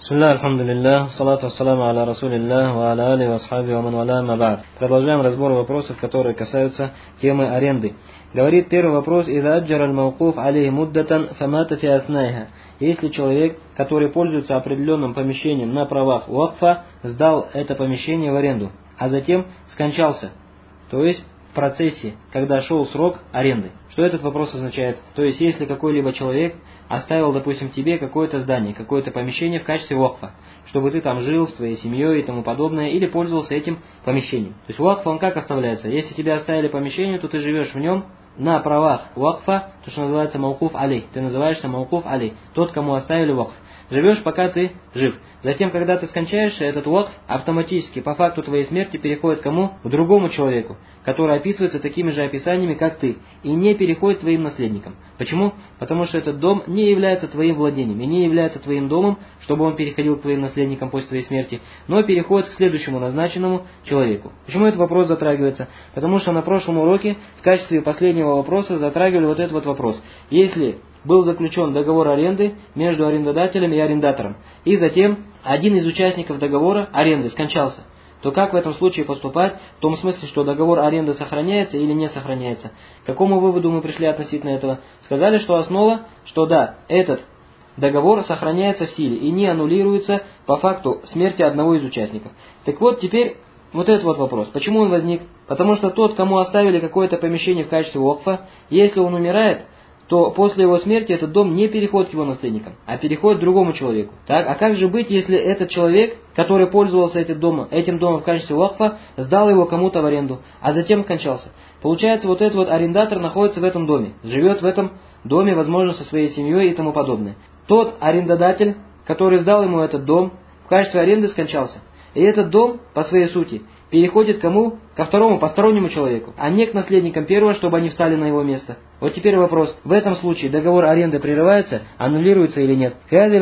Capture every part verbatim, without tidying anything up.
Бисмилля, альхамдулилля, салату ассаламу аля расулилля, ва аля али ва асхаби ва ман валя ма ба'д. Продолжаем разбор вопросов, которые касаются темы аренды. Говорит первый вопрос: «Иза аджара аль-маукуф алейхи муддатан фамата фи аснайха». Если человек, который пользуется определенным помещением на правах вакфа, сдал это помещение в аренду, а затем скончался, то есть в процессе, когда шел срок аренды. Что этот вопрос означает? То есть, если какой-либо человек оставил, допустим, тебе какое-то здание, какое-то помещение в качестве вакфа, чтобы ты там жил с твоей семьей и тому подобное, или пользовался этим помещением. То есть вакф, он как оставляется? Если тебе оставили помещение, то ты живешь в нем на правах вакфа, то, что называется маукуф алей. Ты называешься маукуф алей, тот, кому оставили вакф. Живешь, пока ты жив. Затем, когда ты скончаешься, этот вакф автоматически, по факту твоей смерти, переходит к кому? К другому человеку, который описывается такими же описаниями, как ты, и не переходит к твоим наследникам. Почему? Потому что этот дом не является твоим владением, и не является твоим домом, чтобы он переходил к твоим наследникам после твоей смерти, но переходит к следующему назначенному человеку. Почему этот вопрос затрагивается? Потому что на прошлом уроке в качестве последнего вопроса затрагивали вот этот вот вопрос. Если был заключен договор аренды между арендодателем и арендатором, и затем один из участников договора аренды скончался, то как в этом случае поступать, в том смысле, что договор аренды сохраняется или не сохраняется? К какому выводу мы пришли относительно этого? Сказали, что основа, что да, этот договор сохраняется в силе и не аннулируется по факту смерти одного из участников. Так вот, теперь вот этот вот вопрос. Почему он возник? Потому что тот, кому оставили какое-то помещение в качестве вакфа, если он умирает, то после его смерти этот дом не переходит к его наследникам, а переходит к другому человеку. Так, а как же быть, если этот человек, который пользовался этим домом, этим домом в качестве вакфа, сдал его кому-то в аренду, а затем скончался? Получается, вот этот вот арендатор находится в этом доме, живет в этом доме, возможно, со своей семьей и тому подобное. Тот арендодатель, который сдал ему этот дом, в качестве аренды скончался. И этот дом, по своей сути, переходит к кому? Ко второму, постороннему человеку, а не к наследникам первого, чтобы они встали на его место. Вот теперь вопрос. В этом случае договор аренды прерывается, аннулируется или нет? Говорит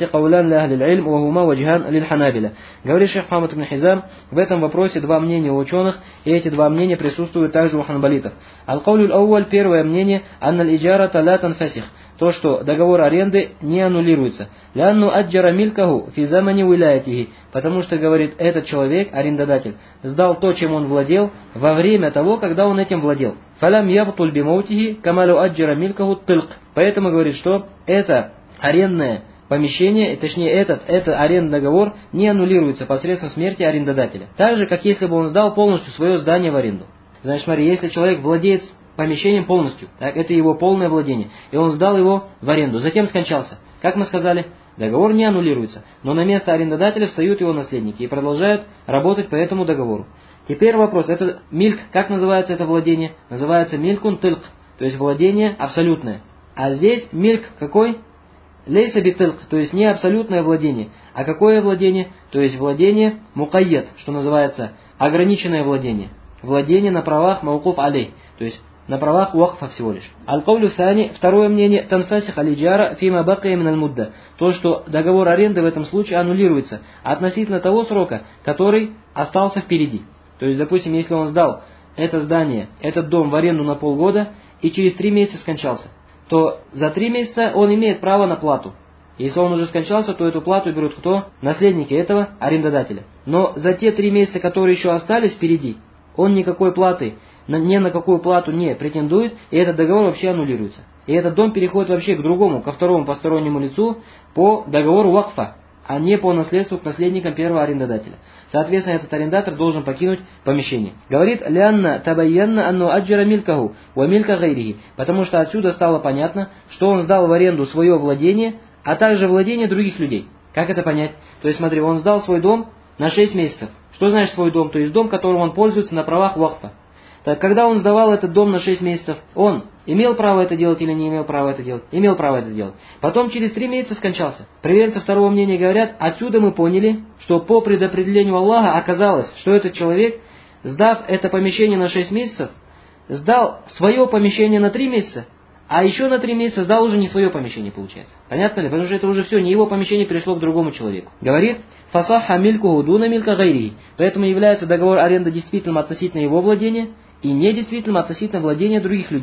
шейх Мухаммад ибн Хизам, в этом вопросе два мнения у ученых, и эти два мнения присутствуют также у ханбалитов. Аль-Каулюль Ауаль, первое мнение, анналь иджарата ла танфасих, то, что договор аренды не аннулируется. Лянну аджара милькаху фи замани уиляятихи, потому что, говорит, этот человек, арендодатель, сдал то, чем он владел, во время того, когда он этим владел. Фалям ябтуль бимаутихи камалю аджара милькаху тылк. Поэтому говорит, что это арендное помещение, точнее этот, это арендный договор не аннулируется посредством смерти арендодателя. Так же, как если бы он сдал полностью свое здание в аренду. Значит, смотри, если человек владеет помещением полностью, так, это его полное владение, и он сдал его в аренду, затем скончался. Как мы сказали, договор не аннулируется, но на место арендодателя встают его наследники и продолжают работать по этому договору. Теперь вопрос, это мильк, как называется это владение? Называется милькун тылк, то есть владение абсолютное. А здесь мильк какой? Лейса битылк, то есть не абсолютное владение. А какое владение? То есть владение мукайят, что называется ограниченное владение. Владение на правах маукуф алей, то есть на правах вакфа всего лишь. Аль-Каулю Сани, второе мнение, танфасих алиджара фима бакия мин аль-мудда, то, что договор аренды в этом случае аннулируется относительно того срока, который остался впереди. То есть, допустим, если он сдал это здание, этот дом в аренду на полгода и через три месяца скончался, то за три месяца он имеет право на плату. Если он уже скончался, то эту плату берут кто? Наследники этого арендодателя. Но за те три месяца, которые еще остались впереди, он никакой платы, ни на какую плату не претендует, и этот договор вообще аннулируется. И этот дом переходит вообще к другому, ко второму постороннему лицу по договору вакфа, а не по наследству к наследникам первого арендодателя. Соответственно, этот арендатор должен покинуть помещение. Говорит, лянна табайянна анну аджара милькаху ва милька гайрихи, потому что отсюда стало понятно, что он сдал в аренду свое владение, а также владение других людей. Как это понять? То есть, смотри, он сдал свой дом на шесть месяцев. Что значит свой дом? То есть дом, которым он пользуется на правах вакфа. Так, когда он сдавал этот дом на шесть месяцев, он имел право это делать или не имел права это делать? Имел право это делать. Потом через три месяца скончался. Приверженцы второго мнения говорят, отсюда мы поняли, что по предопределению Аллаха оказалось, что этот человек, сдав это помещение на шесть месяцев, сдал свое помещение на три месяца, а еще на три месяца сдал уже не свое помещение, получается. Понятно ли? Потому что это уже все, не его помещение перешло к другому человеку. Говорит, фасаха милькуху дуна милька гайри. Поэтому является договор аренды действительным относительно его владения и недействительным относительно владения других людей.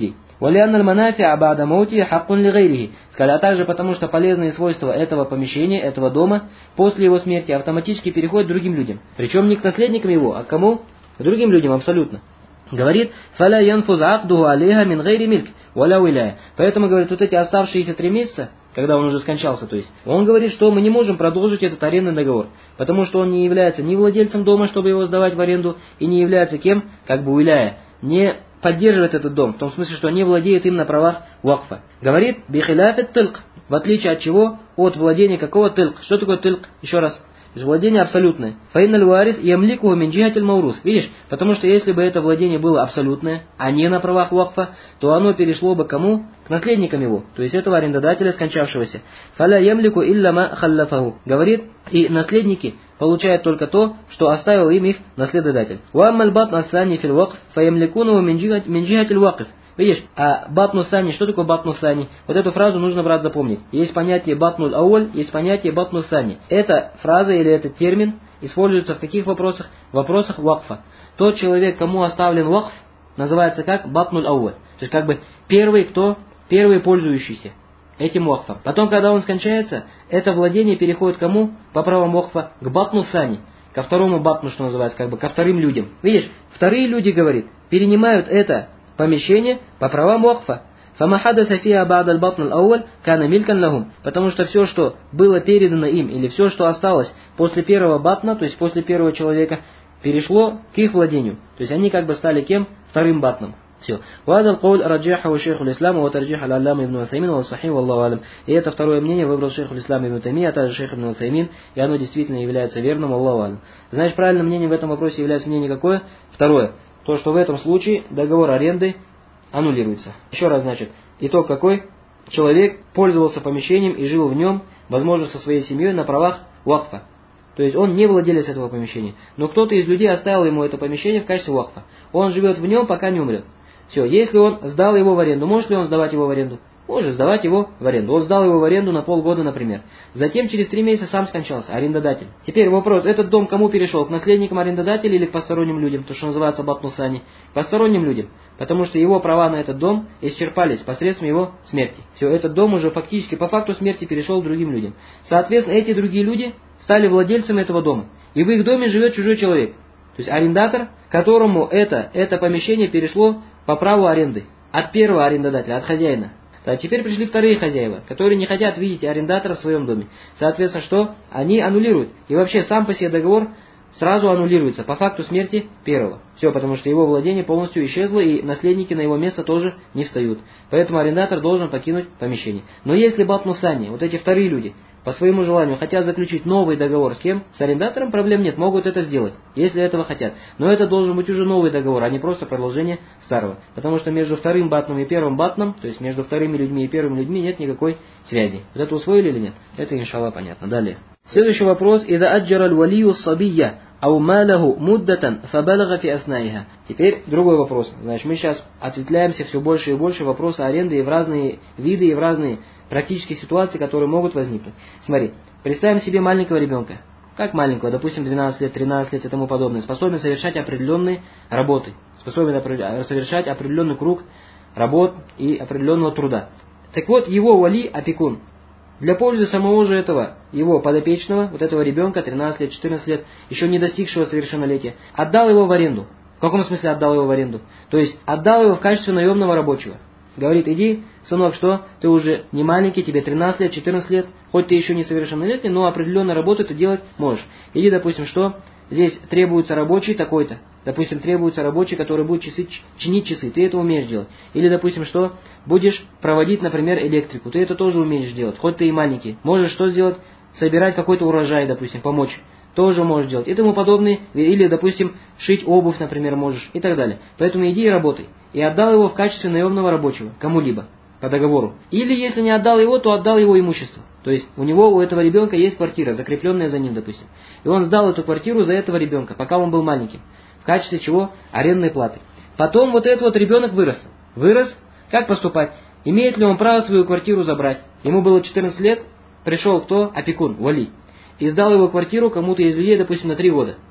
«Валианна аль-манафи'а ба'да маути хаккун ли гайрихи». Сказали, а также потому, что полезные свойства этого помещения, этого дома, после его смерти автоматически переходят к другим людям. Причем не к наследникам его, а к кому? К другим людям абсолютно. Говорит, «Фаля янфуз акдуху алейха мин гайри мильк, валя уиляя». Поэтому, говорит, вот эти оставшиеся три месяца, когда он уже скончался, то есть, он говорит, что мы не можем продолжить этот арендный договор, потому что он не является ни владельцем дома, чтобы его сдавать в аренду, и не является кем, как бы уиляя, не поддерживает этот дом, в том смысле, что не владеет им на правах вакфа. Говорит, бихиляфет тылк, в отличие от чего? От владения какого тылк? Что такое тылк? Еще раз. Владение абсолютное. Фаинналь варис ямликуху мин джихатиль маурус. Видишь? Потому что если бы это владение было абсолютное, а не на правах вакфа, то оно перешло бы кому? К наследникам его, то есть этого арендодателя скончавшегося. Фаля ямлику илля ма халлафаху. Говорит, и наследники получают только то, что оставил им их наследодатель. Уаммаль батн ассани фил вакф фаямликунуху мин джихатиль вакф. Видишь, а батну сани, что такое батну сани? Вот эту фразу нужно, брат, запомнить. Есть понятие батнуль ауль, есть понятие батну сани. Эта фраза или этот термин используется в каких вопросах? В вопросах вакфа. Тот человек, кому оставлен вакф, называется как батнуль ауль. То есть как бы первый, кто? Первый пользующийся этим вакфом. Потом, когда он скончается, это владение переходит кому? По правам вакфа к батну сани. Ко второму батну, что называется, как бы ко вторым людям. Видишь, вторые люди, говорит, перенимают это помещение по правам вакфа. Фамахадаса фиа ба'даль батн аль-ауаль кана милькан лахум. Потому что все, что было передано им, или все, что осталось после первого батна, то есть после первого человека, перешло к их владению. То есть они как бы стали кем? Вторым батном. Все. Вадал кауль раджаху шейху ислама, ва тарджих аль-аллама ибн Усаймин, ва сахи, валлаху алям. И это второе мнение выбрал шейху ислама ибн Тайми, а также шейх ибн Усаймин, и оно действительно является верным, аллаху алям. Знаешь, правильным мнением в этом вопросе является мнение какое? Второе. То, что в этом случае договор аренды аннулируется. Еще раз, значит, итог какой? Человек пользовался помещением и жил в нем, возможно, со своей семьей на правах вакфа. То есть он не владелец этого помещения. Но кто-то из людей оставил ему это помещение в качестве вакфа. Он живет в нем, пока не умрет. Все, если он сдал его в аренду, может ли он сдавать его в аренду? Может сдавать его в аренду. Он сдал его в аренду на полгода, например. Затем через три месяца сам скончался, арендодатель. Теперь вопрос, этот дом кому перешел? К наследникам арендодателя или к посторонним людям? То, что называется батнусани. К посторонним людям. Потому что его права на этот дом исчерпались посредством его смерти. Все, этот дом уже фактически по факту смерти перешел к другим людям. Соответственно, эти другие люди стали владельцами этого дома. И в их доме живет чужой человек. То есть арендатор, которому это, это помещение перешло по праву аренды. От первого арендодателя, от хозяина. Так, теперь пришли вторые хозяева, которые не хотят видеть арендатора в своем доме. Соответственно, что? Они аннулируют. И вообще сам по себе договор сразу аннулируется по факту смерти первого. Все, потому что его владение полностью исчезло, и наследники на его место тоже не встают. Поэтому арендатор должен покинуть помещение. Но если батнусани, вот эти вторые люди, по своему желанию хотят заключить новый договор с кем? С арендатором, проблем нет, могут это сделать, если этого хотят. Но это должен быть уже новый договор, а не просто продолжение старого. Потому что между вторым батном и первым батном, то есть между вторыми людьми и первыми людьми нет никакой связи. Вот это усвоили или нет? Это, иншаллах, понятно. Далее. Следующий вопрос. «Ида аджараль валию сабия, ау малаху муддатан фабалага фи аснаиха». Теперь другой вопрос. Значит, мы сейчас ответвляемся все больше и больше вопросы аренды и в разные виды, и в разные практические ситуации, которые могут возникнуть. Смотри, представим себе маленького ребенка. Как маленького, допустим, двенадцать лет, тринадцать лет и тому подобное. Способен совершать определенные работы. Способен совершать определенный круг работ и определенного труда. Так вот, его вали, опекун, для пользы самого же этого, его подопечного, вот этого ребенка, тринадцать лет, четырнадцать лет, еще не достигшего совершеннолетия, отдал его в аренду. В каком смысле отдал его в аренду? То есть отдал его в качестве наемного рабочего. Говорит, иди, сынок, что ты уже не маленький, тебе тринадцать лет, четырнадцать лет, хоть ты еще не совершеннолетний, но определенную работу ты делать можешь. Иди, допустим, что здесь требуется рабочий такой-то. Допустим, требуется рабочий, который будет часы, чинить часы, ты это умеешь делать. Или, допустим, что будешь проводить, например, электрику, ты это тоже умеешь делать, хоть ты и маленький. Можешь что сделать? Собирать какой-то урожай, допустим, помочь. Тоже можешь делать. И тому подобное. Или, допустим, шить обувь, например, можешь. И так далее. Поэтому иди и работай. И отдал его в качестве наемного рабочего. Кому-либо. По договору. Или, если не отдал его, то отдал его имущество. То есть, у него, у этого ребенка есть квартира, закрепленная за ним, допустим. И он сдал эту квартиру за этого ребенка, пока он был маленьким. В качестве чего? Арендной платы. Потом вот этот вот ребенок вырос. Вырос. Как поступать? Имеет ли он право свою квартиру забрать? Ему было четырнадцать лет. Пришел кто? Опекун, вали. И сдал его квартиру кому-то из людей, допустим, на три года.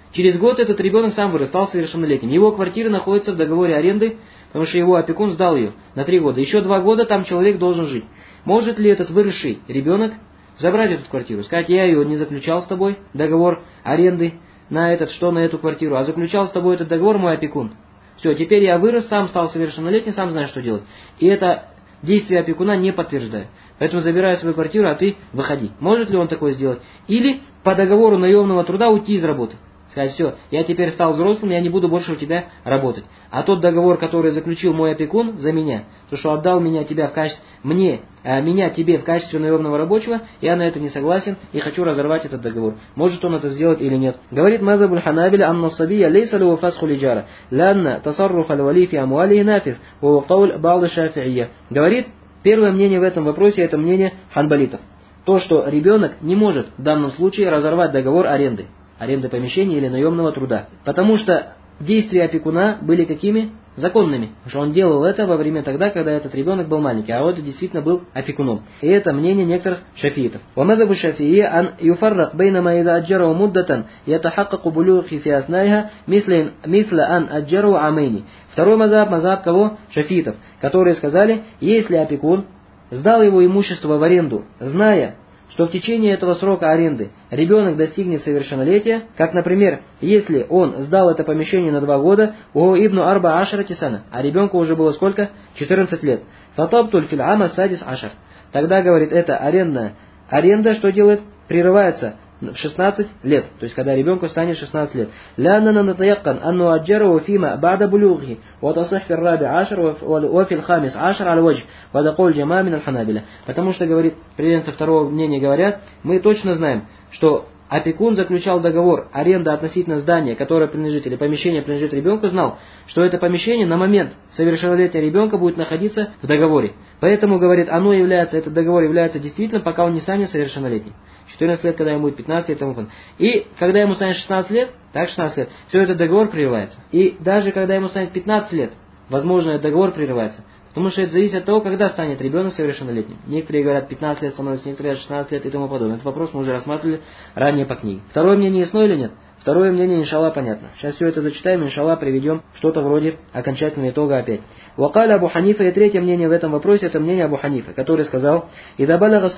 Через год этот ребенок сам вырос, стал совершеннолетним. Его квартира находится в договоре аренды, потому что его опекун сдал ее на три года. Еще два года там человек должен жить. Может ли этот выросший ребенок забрать эту квартиру? Сказать, я ее не заключал с тобой, договор аренды на этот, что на эту квартиру, а заключал с тобой этот договор мой опекун. Все, теперь я вырос, сам стал совершеннолетним, сам знаю, что делать. И это действие опекуна не подтверждаю. Поэтому забираю свою квартиру, а ты выходи. Может ли он такое сделать? Или по договору наемного труда уйти из работы. Сказать, все, я теперь стал взрослым, я не буду больше у тебя работать. А тот договор, который заключил мой опекун за меня, то, что отдал меня, тебя в качестве, мне, а меня тебе в качестве наемного рабочего, я на это не согласен и хочу разорвать этот договор. Может он это сделать или нет. Говорит Мазаб аль-Ханабиля, анна сабия лейса лу фасху лиджара, ланна тасарруф аль-вали фи амуалихи нафис, ва кауль ба'д шафи'ия. Говорит, первое мнение в этом вопросе, это мнение ханбалитов. То, что ребенок не может в данном случае разорвать договор аренды. Аренды помещения или наемного труда. Потому что действия опекуна были какими? Законными. Потому что он делал это во время тогда, когда этот ребенок был маленький, а он действительно был опекуном. И это мнение некоторых шафиитов. ومذهب الشافعية أن يفرق بين ما إذا أجره مدة يتحقق بلوغه في أثنائها مثل مثل أن أجره عامين. Второй мазхаб, мазхаб кого? Шафиитов, которые сказали, если опекун сдал его имущество в аренду, зная, что в течение этого срока аренды ребенок достигнет совершеннолетия, как, например, если он сдал это помещение на два года, у ибну арба ашара тисана, а ребенку уже было сколько? четырнадцать лет. Фатабтуль фил ама садис ашар. Тогда, говорит, это арендная аренда, что делает? Прерывается в шестнадцать лет, то есть когда ребенку станет шестнадцать лет. لأننا نتيقن أن نؤجره فيما بعد بلوغه وتصح في الرابع عشر وفي الخامس عشر على وجه وهذا قول جماعة من الحنابلة. Потому что, говорит, приверженцы второго мнения говорят, мы точно знаем, что опекун заключал договор аренда относительно здания, которое принадлежит, или помещение принадлежит ребенку, знал, что это помещение на момент совершеннолетия ребенка будет находиться в договоре. Поэтому, говорит, оно является, этот договор является действительным, пока он не станет совершеннолетним. четырнадцать лет, когда ему будет пятнадцать лет и тому подобное. И когда ему станет шестнадцать лет, так шестнадцать лет, все этот договор прерывается. И даже когда ему станет пятнадцать лет, возможно, этот договор прерывается. Потому что это зависит от того, когда станет ребенок совершеннолетним. Некоторые говорят, пятнадцать лет становится, некоторые говорят шестнадцать лет и тому подобное. Этот вопрос мы уже рассматривали ранее по книге. Второе мнение ясно или нет? Второе мнение, иншаллах, понятно. Сейчас все это зачитаем, иншаллах, приведем что-то вроде окончательного итога опять. Вакаля Абу Ханифа, и третье мнение в этом вопросе, это мнение Абу Ханифа, который сказал, «Ида балага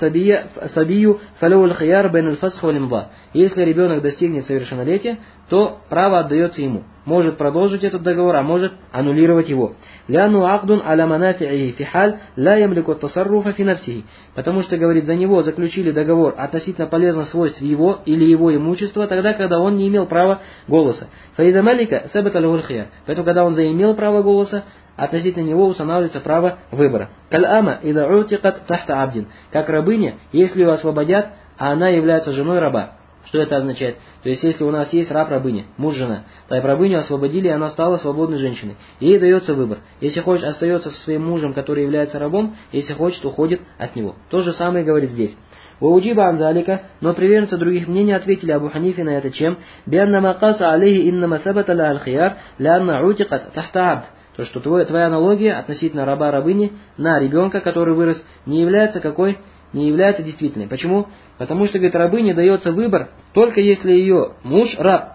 сабию фалау аль-хияр бен аль-фасх валимва». Если ребенок достигнет совершеннолетия, то право отдается ему. Может продолжить этот договор, а может аннулировать его. «Ляну акдун аля манафи'ихи фи халь ла ямлику тасарруфа фи нафсихи». Потому что, говорит, за него заключили договор относительно полезных свойств его или его имущества, тогда, когда он не имел права голоса. «Фаида малика сабата лаху аль-хияр». Поэтому, когда он заимел право голоса, относительно него устанавливается право выбора. «Каль-ама ида утикат тахта абдин». Как рабыня, если ее освободят, а она является женой раба. Что это означает? То есть, если у нас есть раб-рабыня, муж-жена, то рабыню освободили, и она стала свободной женщиной. Ей дается выбор. Если хочет, остается со своим мужем, который является рабом, если хочет, уходит от него. То же самое говорит здесь. «Вауджиба анзалика», но приверженцы других мнений ответили Абу Ханифе на это чем? «Бианна макаса алейхи иннама сабата ла аль-хияр, лянна утикат тахта абд». То, что твоя, твоя аналогия относительно раба-рабыни на ребенка, который вырос, не является какой? Не является действительной. Почему? Потому что, говорит, рабыне дается выбор, только если ее муж раб.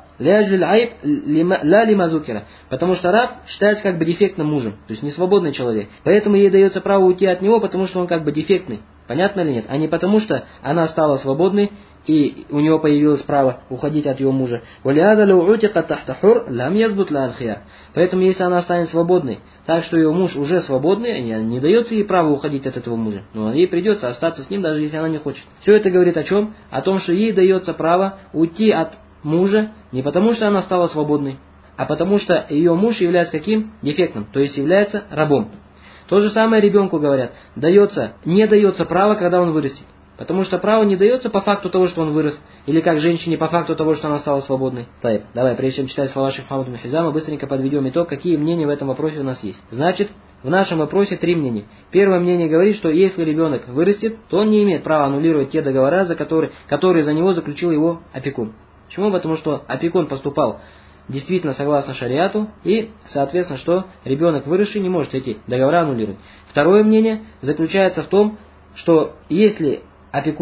Ля лимазукера. Потому что раб считается как бы дефектным мужем, то есть несвободный человек. Поэтому ей дается право уйти от него, потому что он как бы дефектный. Понятно или нет? А не потому что она стала свободной, и у него появилось право уходить от его мужа. Поэтому, если она станет свободной, так что ее муж уже свободный, не дается ей право уходить от этого мужа. Но ей придется остаться с ним, даже если она не хочет. Все это говорит о чем? О том, что ей дается право уйти от мужа не потому, что она стала свободной, а потому что ее муж является каким? Дефектным, то есть является рабом. То же самое ребенку говорят, дается, не дается право, когда он вырастет. Потому что право не дается по факту того, что он вырос, или как женщине по факту того, что она стала свободной. Таиб, давай, прежде чем читать слова шейха Мухаммада ибн Хизама, быстренько подведем итог, какие мнения в этом вопросе у нас есть. Значит, в нашем вопросе три мнения. Первое мнение говорит, что если ребенок вырастет, то он не имеет права аннулировать те договора, за которые, которые за него заключил его опекун. Почему? Потому что опекун поступал действительно согласно шариату, и, соответственно, что ребенок выросший не может эти договора аннулировать. Второе мнение заключается в том, что если опекун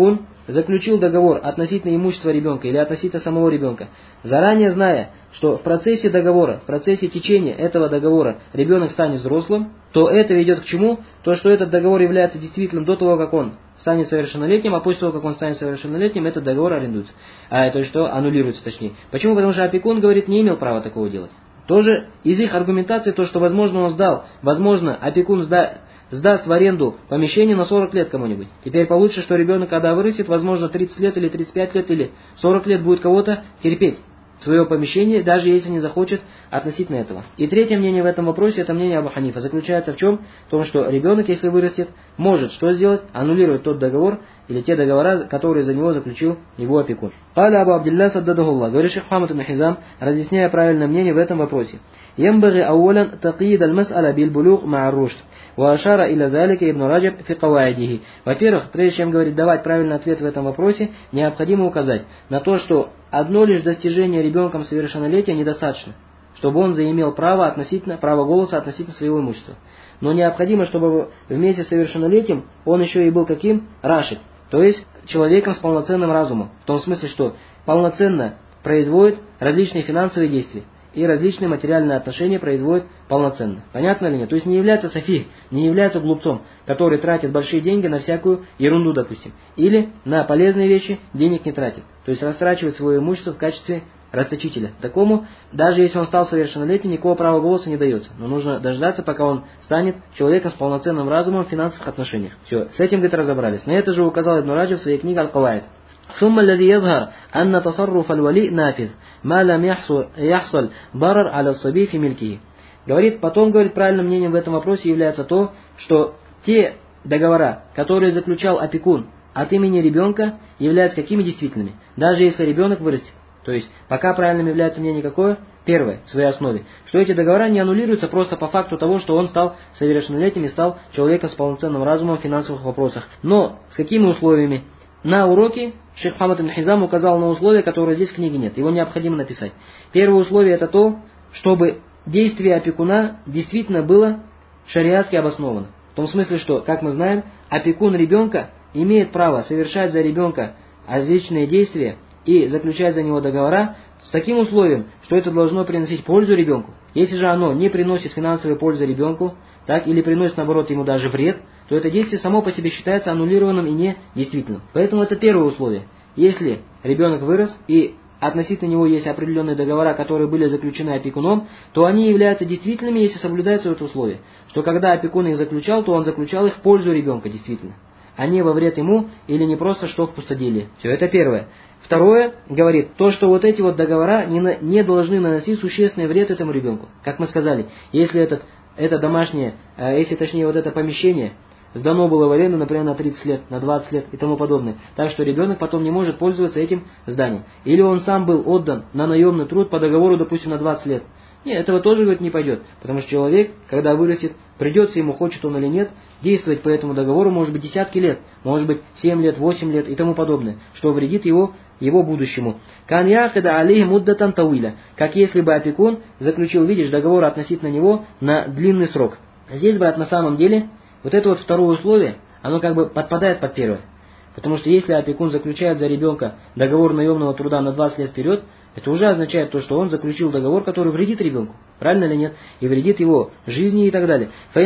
заключил договор относительно имущества ребенка или относительно самого ребенка, заранее зная, что в процессе договора, в процессе течения этого договора ребенок станет взрослым, то это ведет к чему? То, что этот договор является действительным до того, как он станет совершеннолетним, а после того, как он станет совершеннолетним, этот договор арендуется. А это что? Аннулируется точнее. Почему? Потому что опекун, говорит, не имел права такого делать. Тоже из их аргументации то, что возможно он сдал, возможно опекун сда, сдаст в аренду помещение на сорок лет кому-нибудь. Теперь получится, что ребенок, когда вырастет, возможно тридцать лет или тридцать пять лет или сорок лет будет кого-то терпеть в свое помещение, даже если не захочет относительно этого. И третье мнение в этом вопросе, это мнение Абу Ханифа, заключается в чем? В том, что ребенок, если вырастет, может что сделать? Аннулировать тот договор или те договора, которые за него заключил его опекун. Каля Абу Абдилля саддадахуллах, говорит шейх Мухаммад ибн Хизам, разъясняя правильное мнение в этом вопросе. Ямбаги ауалян такид аль-мас'аля биль-булуг ма'ар-рушд. Ваашара иля залика ибн Раджаб фи каваидихи. Во-первых, прежде чем говорить, давать правильный ответ в этом вопросе, необходимо указать на то, что одно лишь достижение ребенком совершеннолетия недостаточно, чтобы он заимел право относительно право голоса относительно своего имущества. Но необходимо, чтобы вместе с совершеннолетием он еще и был каким? Рашид, то есть человеком с полноценным разумом, в том смысле, что полноценно производит различные финансовые действия и различные материальные отношения производит полноценно. Понятно ли нет? То есть не является софи, не является глупцом, который тратит большие деньги на всякую ерунду, допустим. Или на полезные вещи денег не тратит. То есть растрачивает свое имущество в качестве расточителя. Такому, даже если он стал совершеннолетним, никакого права голоса не дается. Но нужно дождаться, пока он станет человеком с полноценным разумом в финансовых отношениях. Все, с этим, говорит, разобрались. На это же указал Ибн Раджаб в своей книге «Аль-Каваид». ثم الذي يظهر أن تصرف الولي نافذ ما لم يحصل يحصل ضرر على الصبي في ملكه. Говорит, потом, говорит, правильным мнением в этом вопросе является то, что те договора, которые заключал опекун от имени ребенка, являются какими действительными, даже если ребенок вырастет. То есть, пока правильным является мнение какое? Первое, в своей основе, что эти договора не аннулируются просто по факту того, что он стал совершеннолетним и стал человеком с полноценным разумом в финансовых вопросах. Но с какими условиями? На уроке шейх Мухаммад ибн Хизам указал на условия, которые здесь в книге нет. Его необходимо написать. Первое условие это то, чтобы действие опекуна действительно было шариатски обосновано. В том смысле, что, как мы знаем, опекун ребенка имеет право совершать за ребенка различные действия и заключать за него договора с таким условием, что это должно приносить пользу ребенку. Если же оно не приносит финансовой пользы ребенку, так, или приносит, наоборот, ему даже вред, то это действие само по себе считается аннулированным и недействительным. Поэтому это первое условие. Если ребенок вырос и относительно него есть определенные договора, которые были заключены опекуном, то они являются действительными, если соблюдается это условие. Что когда опекун их заключал, то он заключал их в пользу ребенка, действительно, а не во вред ему или не просто что в пустоделие. Все, это первое. Второе, говорит, то, что вот эти вот договора не, на, не должны наносить существенный вред этому ребенку. Как мы сказали, если этот, это домашнее, э, если точнее вот это помещение сдано было в аренду, например, на тридцать лет, на двадцать лет и тому подобное, так что ребенок потом не может пользоваться этим зданием. Или он сам был отдан на наемный труд по договору, допустим, на двадцать лет. Нет, этого тоже, говорит, не пойдет, потому что человек, когда вырастет, придется ему, хочет он или нет, действовать по этому договору, может быть, десятки лет, может быть, семь лет, восемь лет и тому подобное, что вредит его, его будущему. Кан яхида алейхи муддатан тауиля, как если бы опекун заключил, видишь, договор относительно него на длинный срок. Здесь, брат, на самом деле, вот это вот второе условие, оно как бы подпадает под первое. Потому что если опекун заключает за ребенка договор наемного труда на двадцать лет вперед, это уже означает то, что он заключил договор, который вредит ребенку. Правильно или нет? И вредит его жизни и так далее.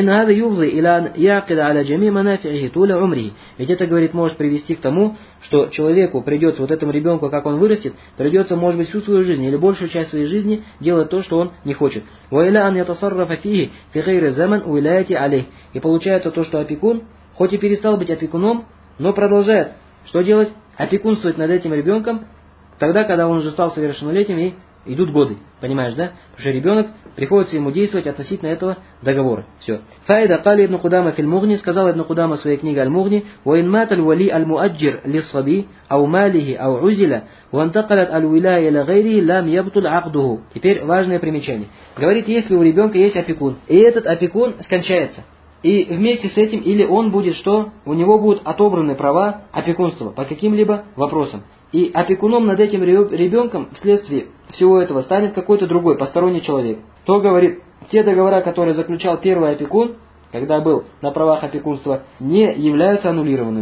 Ведь это, говорит, может привести к тому, что человеку придется, вот этому ребенку, как он вырастет, придется, может быть, всю свою жизнь или большую часть своей жизни делать то, что он не хочет. И получается то, что опекун, хоть и перестал быть опекуном, но продолжает, что делать? Опекунствовать над этим ребенком, тогда, когда он уже стал совершеннолетним и идут годы. Понимаешь, да? Потому что ребенок, приходится ему действовать относительно этого договора. Все. Фаида кали ибн Кудама филь Мугни, сказал ибн Кудама в своей книге Аль-Мугни, «Ваин маталь вали аль-муаджир лиссаби, ау малихи, ау узиля, вантакалят аль-вилая иля гайри, лам ябтуль акдуху». Теперь важное примечание. Говорит, если у ребенка есть опекун, и этот опекун скончается, и вместе с этим, или он будет что? У него будут отобраны права опекунства по каким-либо вопросам. И опекуном над этим ребенком вследствие всего этого станет какой-то другой, посторонний человек. То, говорит, те договора, которые заключал первый опекун, когда был на правах опекунства, не являются аннулированными.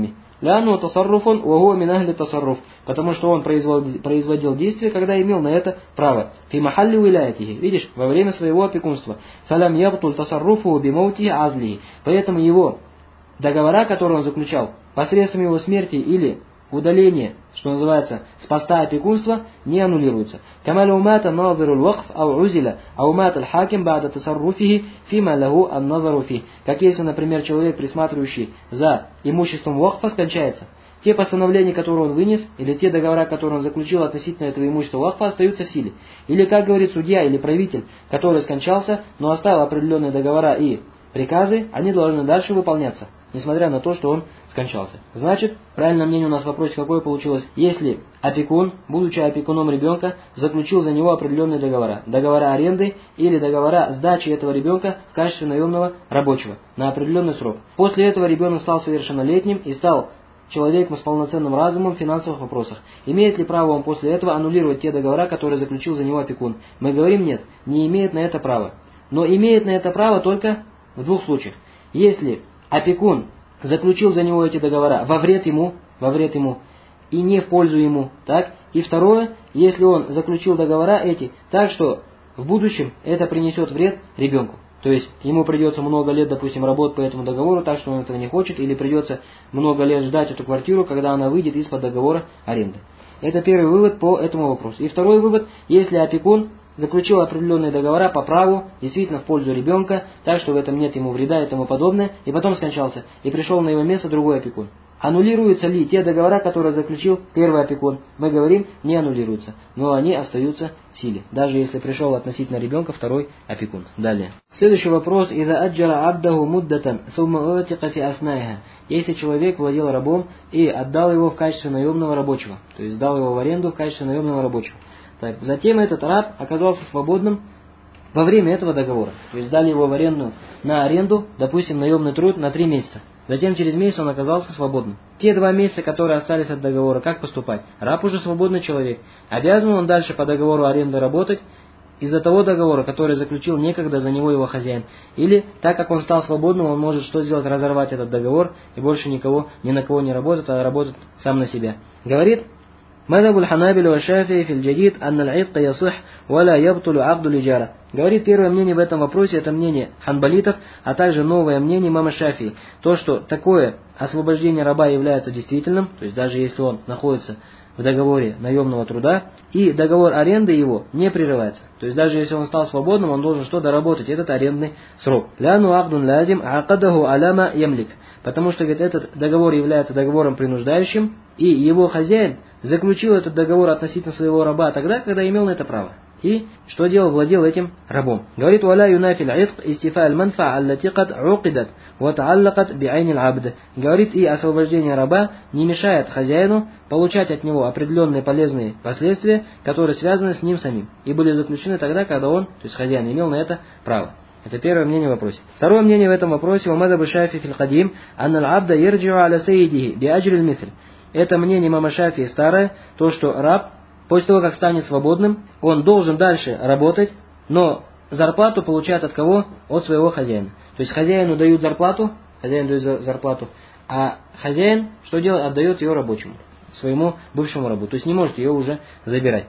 ляну тасарруфун вагуа мин ахли тасарруф, потому что он производил, производил действие, когда имел на это право. Фи махалли уиляятихи, видишь, во время своего опекунства. Фалям ябтуль тасарруфу бимаути азлихи, поэтому его договора, которые он заключал, посредством его смерти или удаление, что называется, с поста опекунства, не аннулируется. Камаль умата назарул вакф ау узиля, ау мат аль-хаким бада тасарруфихи фима лаху ан-назару фи. Как если, например, человек, присматривающий за имуществом вакфа, скончается. Те постановления, которые он вынес, или те договора, которые он заключил относительно этого имущества вакфа, остаются в силе. Или, как говорит судья или правитель, который скончался, но оставил определенные договора и приказы, они должны дальше выполняться, несмотря на то, что он скончался. Значит, правильное мнение у нас в вопросе какое получилось? Если опекун, будучи опекуном ребенка, заключил за него определенные договора, договора аренды или договора сдачи этого ребенка в качестве наемного рабочего на определенный срок. После этого ребенок стал совершеннолетним и стал человеком с полноценным разумом в финансовых вопросах. Имеет ли право он после этого аннулировать те договора, которые заключил за него опекун? Мы говорим нет, не имеет на это права. Но имеет на это право только в двух случаях. Если опекун заключил за него эти договора во вред ему, во вред ему и не в пользу ему, так? И второе, если он заключил договора эти так, что в будущем это принесет вред ребенку. То есть ему придется много лет, допустим, работать по этому договору, так что он этого не хочет, или придется много лет ждать эту квартиру, когда она выйдет из-под договора аренды. Это первый вывод по этому вопросу. И второй вывод, если опекун заключил определенные договора по праву, действительно в пользу ребенка, так что в этом нет ему вреда и тому подобное, и потом скончался, и пришел на его место другой опекун. Аннулируются ли те договора, которые заключил первый опекун? Мы говорим, не аннулируются, но они остаются в силе, даже если пришел относительно ребенка второй опекун. Далее. Следующий вопрос. «Иза аджара абдаху муддатан сумма утика фи аснайха». Если человек владел рабом и отдал его в качестве наемного рабочего, то есть сдал его в аренду в качестве наемного рабочего. Так, затем этот раб оказался свободным во время этого договора. То есть дали его в аренду, на аренду, допустим, наемный труд на три месяца. Затем через месяц он оказался свободным. Те два месяца, которые остались от договора, как поступать? Раб уже свободный человек. Обязан он дальше по договору аренды работать из-за того договора, который заключил некогда за него его хозяин. Или, так как он стал свободным, он может что сделать? Разорвать этот договор и больше никого, ни на кого не работать, а работать сам на себя. Говорит مذهب الحنابلة والشافعي في الجديد أن العتق يصح ولا يبطل عقد الإجارة. Говорит, первое мнение в этом вопросе, это мнение ханбалитов, а также новое мнение имама Шафии. То, что такое освобождение раба является действительным, то есть даже если он находится в договоре наемного труда, и договор аренды его не прерывается. То есть даже если он стал свободным, он должен что доработать, этот арендный срок. Ляну ахдун лазим акадаху аляма ямлик. Потому что говорит, этот договор является договором принуждающим, и его хозяин заключил этот договор относительно своего раба тогда, когда имел на это право. И что делал? Владел этим рабом. Говорит, «Валя юнафиль итк истифа аль-манфа аллати кад уqидат ва тааллакат би'айни аль-абд». Говорит, и освобождение раба не мешает хозяину получать от него определенные полезные последствия, которые связаны с ним самим, и были заключены тогда, когда он, то есть хозяин, имел на это право. Это первое мнение в вопросе. Второе мнение в этом вопросе, «Ва мадабу Шафи фил кадим, анна аль-абда ярджиу аля сайидихи би аджри аль-митhl». Это мнение имама Шафии старое, то, что раб, после того, как станет свободным, он должен дальше работать, но зарплату получает от кого? От своего хозяина. То есть хозяину дают зарплату, хозяин дает зарплату, а хозяин что делает? Отдает ее рабочему, своему бывшему рабу. То есть не может ее уже забирать.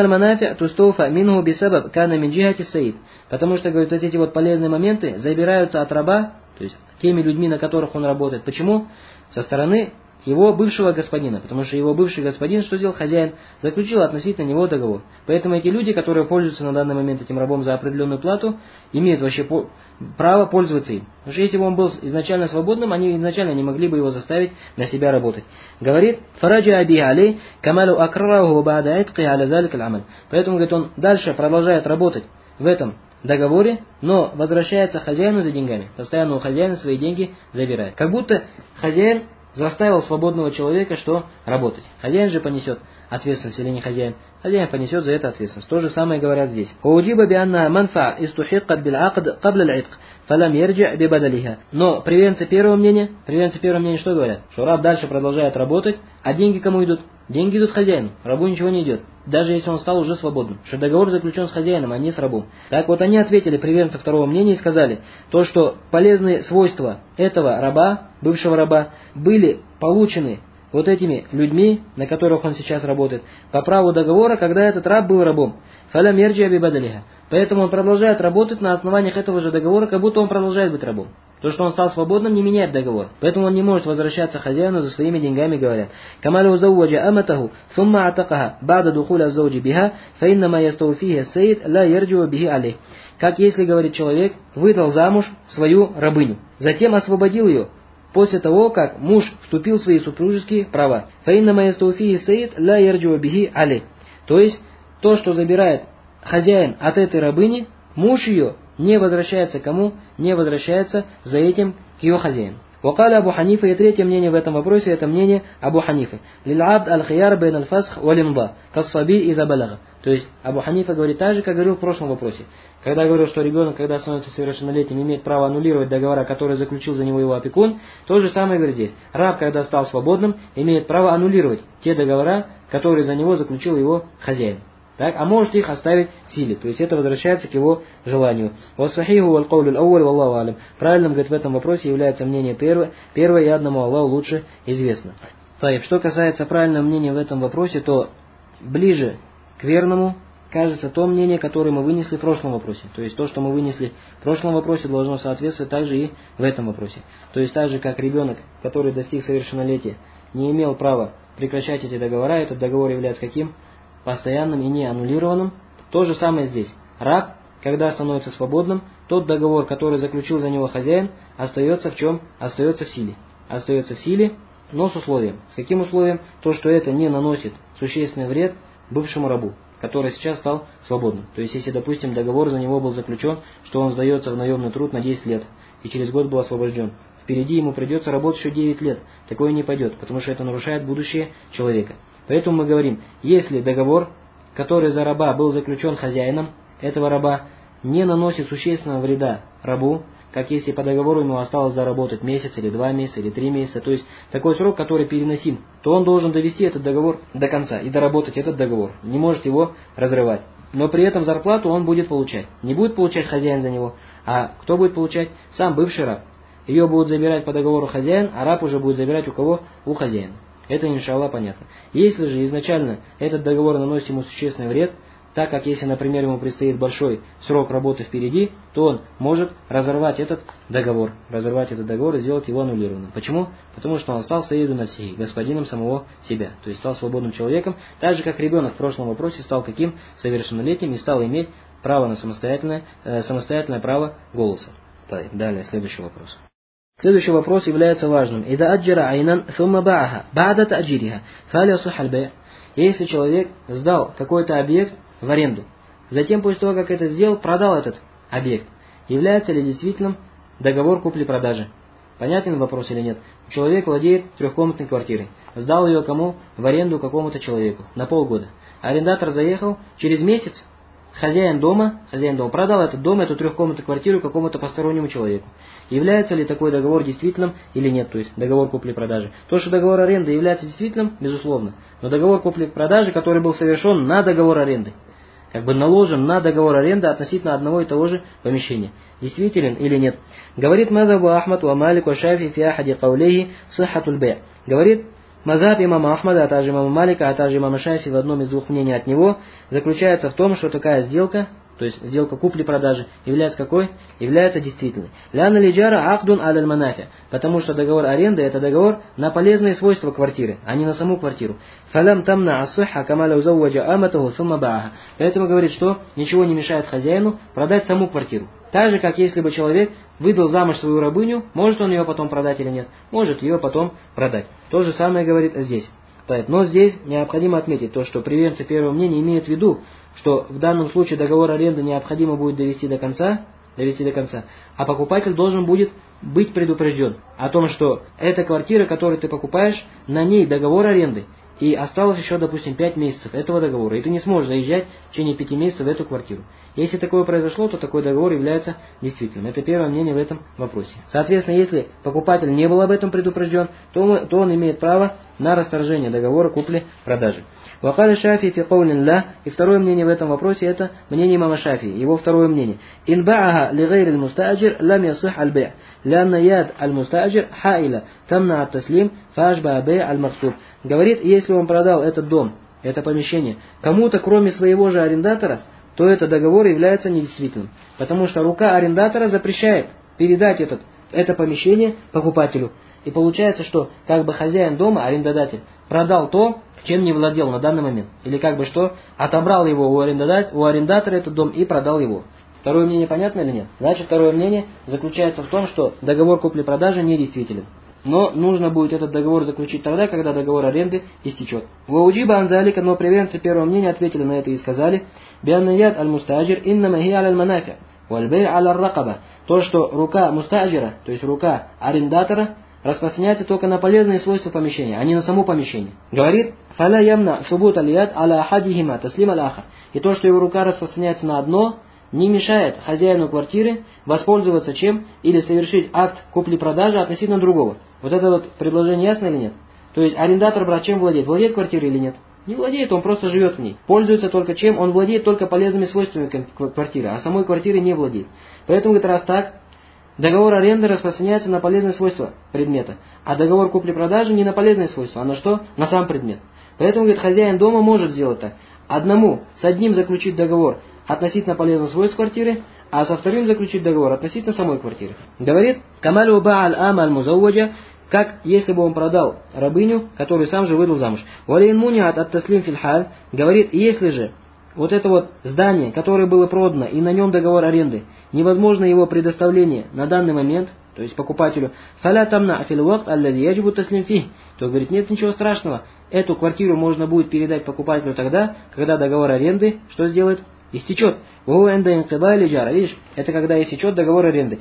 Потому что, говорит, эти вот полезные моменты забираются от раба, то есть теми людьми, на которых он работает. Почему? Со стороны его бывшего господина, потому что его бывший господин, что сделал? Хозяин заключил относительно него договор. Поэтому эти люди, которые пользуются на данный момент этим рабом за определенную плату, имеют вообще по право пользоваться им. Потому что если бы он был изначально свободным, они изначально не могли бы его заставить на себя работать. Говорит, «Фараджа аби алей, камалу акрараху ба'да итки аля залик аль-амаль». Поэтому, говорит, он дальше продолжает работать в этом договоре, но возвращается хозяину за деньгами. Постоянно у хозяина свои деньги забирает. Как будто хозяин заставил свободного человека что? Работать. Хозяин же понесет ответственность или не хозяин? Хозяин понесет за это ответственность. То же самое говорят здесь. «Уджиба бианна манфа истухиккат бил акд кабля аль-итк, фалам ярджи би бадалиха». Но приверженцы первого мнения, приверженцы первого мнения что говорят? Что раб дальше продолжает работать, а деньги кому идут? Деньги идут хозяину, рабу ничего не идет. Даже если он стал уже свободным. Что договор заключен с хозяином, а не с рабом. Так вот они ответили, приверженцы второго мнения, и сказали, то, что полезные свойства этого раба, бывшего раба, были получены вот этими людьми, на которых он сейчас работает, по праву договора, когда этот раб был рабом. Фалям ярджи би бадалиха. Поэтому он продолжает работать на основаниях этого же договора, как будто он продолжает быть рабом. То, что он стал свободным, не меняет договор. Поэтому он не может возвращаться хозяину за своими деньгами, говорят. Камалю зауджа аматаху, сумма атакаха, бада духуля зауджи биха, фаиннама ястауфиха сейд, ла ярджу бихи алей. Как если, говорит человек, выдал замуж свою рабыню, затем освободил ее, после того, как муж вступил в свои супружеские права. Фаиннама ястауфиха сейд, ла ярджу бихи алей. То есть, то, что забирает хозяин от этой рабыни, муж ее не возвращается кому? Не возвращается за этим к ее хозяину. Вакаля Абу Ханифа, и третье мнение в этом вопросе, это мнение Абу Ханифы. Лил'абд аль-хияр бейн аль-фасх валимда, кассаби иза балага. То есть Абу Ханифа говорит так же, как говорил в прошлом вопросе. Когда говорил, что ребенок, когда становится совершеннолетним, имеет право аннулировать договора, которые заключил за него его опекун, то же самое говорит здесь. Раб, когда стал свободным, имеет право аннулировать те договора, которые за него заключил его хозяин. Так, а может их оставить в силе. То есть это возвращается к его желанию. Вассахиху валь каулю ауаль валлаху алям. Правильным, говорит, в этом вопросе является мнение первое, первое и одному Аллаху лучше известно. Так, что касается правильного мнения в этом вопросе, то ближе к верному кажется то мнение, которое мы вынесли в прошлом вопросе. То есть то, что мы вынесли в прошлом вопросе, должно соответствовать также и в этом вопросе. То есть так же, как ребенок, который достиг совершеннолетия, не имел права прекращать эти договора, этот договор является каким? Постоянным и не аннулированным. То же самое здесь. Раб, когда становится свободным, тот договор, который заключил за него хозяин, остается в чем? Остается в силе. Остается в силе, но с условием. С каким условием? То, что это не наносит существенный вред бывшему рабу, который сейчас стал свободным. То есть, если, допустим, договор за него был заключен, что он сдается в наемный труд на десять лет, и через год был освобожден. Впереди ему придется работать еще девять лет. Такое не пойдет, потому что это нарушает будущее человека. Поэтому мы говорим, если договор, который за раба был заключен хозяином этого раба, не наносит существенного вреда рабу, как если по договору ему осталось доработать месяц или два месяца или три месяца, то есть такой срок, который переносим, то он должен довести этот договор до конца и доработать этот договор, не может его разрывать. Но при этом зарплату он будет получать. Не будет получать хозяин за него, а кто будет получать? Сам бывший раб. Ее будут забирать по договору хозяин, а раб уже будет забирать у кого? У хозяина. Это, иншаллах, понятно. Если же изначально этот договор наносит ему существенный вред, так как если, например, ему предстоит большой срок работы впереди, то он может разорвать этот договор, разорвать этот договор и сделать его аннулированным. Почему? Потому что он стал саиду на всей, господином самого себя, то есть стал свободным человеком, так же как ребенок в прошлом вопросе стал каким? Совершеннолетним и стал иметь право на самостоятельное, э, самостоятельное право голоса. Так, далее, следующий вопрос. Следующий вопрос является важным. Ида аджира айнан сумма бааха, ба'да та'джириха, фали асух аль-бай'. Если человек сдал какой-то объект в аренду, затем после того, как это сделал, продал этот объект, является ли действительным договор купли-продажи? Понятен вопрос или нет? Человек владеет трехкомнатной квартирой, сдал ее кому? В аренду какому-то человеку на полгода. Арендатор заехал, через месяц хозяин дома, хозяин дома продал этот дом, эту трехкомнатную квартиру какому-то постороннему человеку. Является ли такой договор действительным или нет, то есть договор купли-продажи? То, что договор аренды является действительным, безусловно, но договор купли-продажи, который был совершен на договор аренды, как бы наложен на договор аренды относительно одного и того же помещения, действителен или нет? Говорит мазабу Ахмад ва Малик ва Шафи фи ахади каулейхи сиххатуль бай'. Говорит мазаб имама Ахмада, а также имама Малика, а также имама Шафи в одном из двух мнений от него, заключается в том, что такая сделка, то есть сделка купли-продажи, является какой? Является действительной. Ляна лиджара ахдун аль манафи, потому что договор аренды это договор на полезные свойства квартиры, а не на саму квартиру. Фалам тамна асыха камаля узавваджа аматаху сумма бааха. Поэтому говорит, что ничего не мешает хозяину продать саму квартиру. Так же, как если бы человек выдал замуж свою рабыню, может он ее потом продать или нет? Может ее потом продать. То же самое говорит здесь. Но здесь необходимо отметить то, что приверженцы первого мнения имеют в виду, что в данном случае договор аренды необходимо будет довести до конца, довести до конца, а покупатель должен будет быть предупрежден о том, что эта квартира, которую ты покупаешь, на ней договор аренды, и осталось еще, допустим, пять месяцев этого договора, и ты не сможешь заезжать в течение пяти месяцев в эту квартиру. Если такое произошло, то такой договор является действительным. Это первое мнение в этом вопросе. Соответственно, если покупатель не был об этом предупрежден, то он, то он имеет право на расторжение договора купли-продажи. Вакаля Шафи фи каулин ла, и второе мнение в этом вопросе это мнение имама Шафи, его второе мнение. Ин ба'аха ли гайри аль-мустаджир лам ясих аль-бай', лянна яд аль-мустаджир хаиля, тамна ат-таслим фашба бай' аль-максуб. Говорит, если он продал этот дом, это помещение, кому-то кроме своего же арендатора, то этот договор является недействительным. Потому что рука арендатора запрещает передать этот, это помещение покупателю. И получается, что как бы хозяин дома, арендодатель, продал то, чем не владел на данный момент. Или как бы что, отобрал его у арендодателя, у арендатора этот дом и продал его. Второе мнение понятно или нет? Значит, второе мнение заключается в том, что договор купли-продажи недействителен. Но нужно будет этот договор заключить тогда, когда договор аренды истечет. Вауджиба анзалика, но приверженцы первого мнения ответили на это и сказали: бианнаяд аль-мустаджир иннама хи аль-манафи, валь-бей' аль-ракаба. То, что рука мустаджира, то есть рука арендатора, распространяется только на полезные свойства помещения, а не на само помещение. Говорит: фаля ямна субут алияд аля ахадихима таслим аль-ахар. И то, что его рука распространяется на одно, не мешает хозяину квартиры воспользоваться чем или совершить акт купли-продажи относительно другого. Вот это вот предложение ясно или нет? То есть арендатор, брат, чем владеет? Владеет квартирой или нет? Не владеет, он просто живет в ней. Пользуется только чем? Он владеет только полезными свойствами квартиры, а самой квартирой не владеет. Поэтому, говорит, раз так, договор аренды распространяется на полезные свойства предмета, а договор купли-продажи не на полезные свойства, а на что? На сам предмет. Поэтому, говорит, хозяин дома может сделать так. Одному, с одним заключить договор относительно полезных свойств квартиры, а со вторым заключить договор относительно самой квартиры. Говорит: камалю ба'аль амаль музавваджа, как если бы он продал рабыню, которую сам же выдал замуж. Валин муниат ат таслим фил халь, говорит, если же вот это вот здание, которое было продано, и на нем договор аренды, невозможно его предоставление на данный момент, то есть покупателю, фаля тамна фил вакт аллади яджибу таслим фих, то говорит, нет ничего страшного, эту квартиру можно будет передать покупателю тогда, когда договор аренды что сделает? Истечет. Видишь, это когда истечет договор аренды.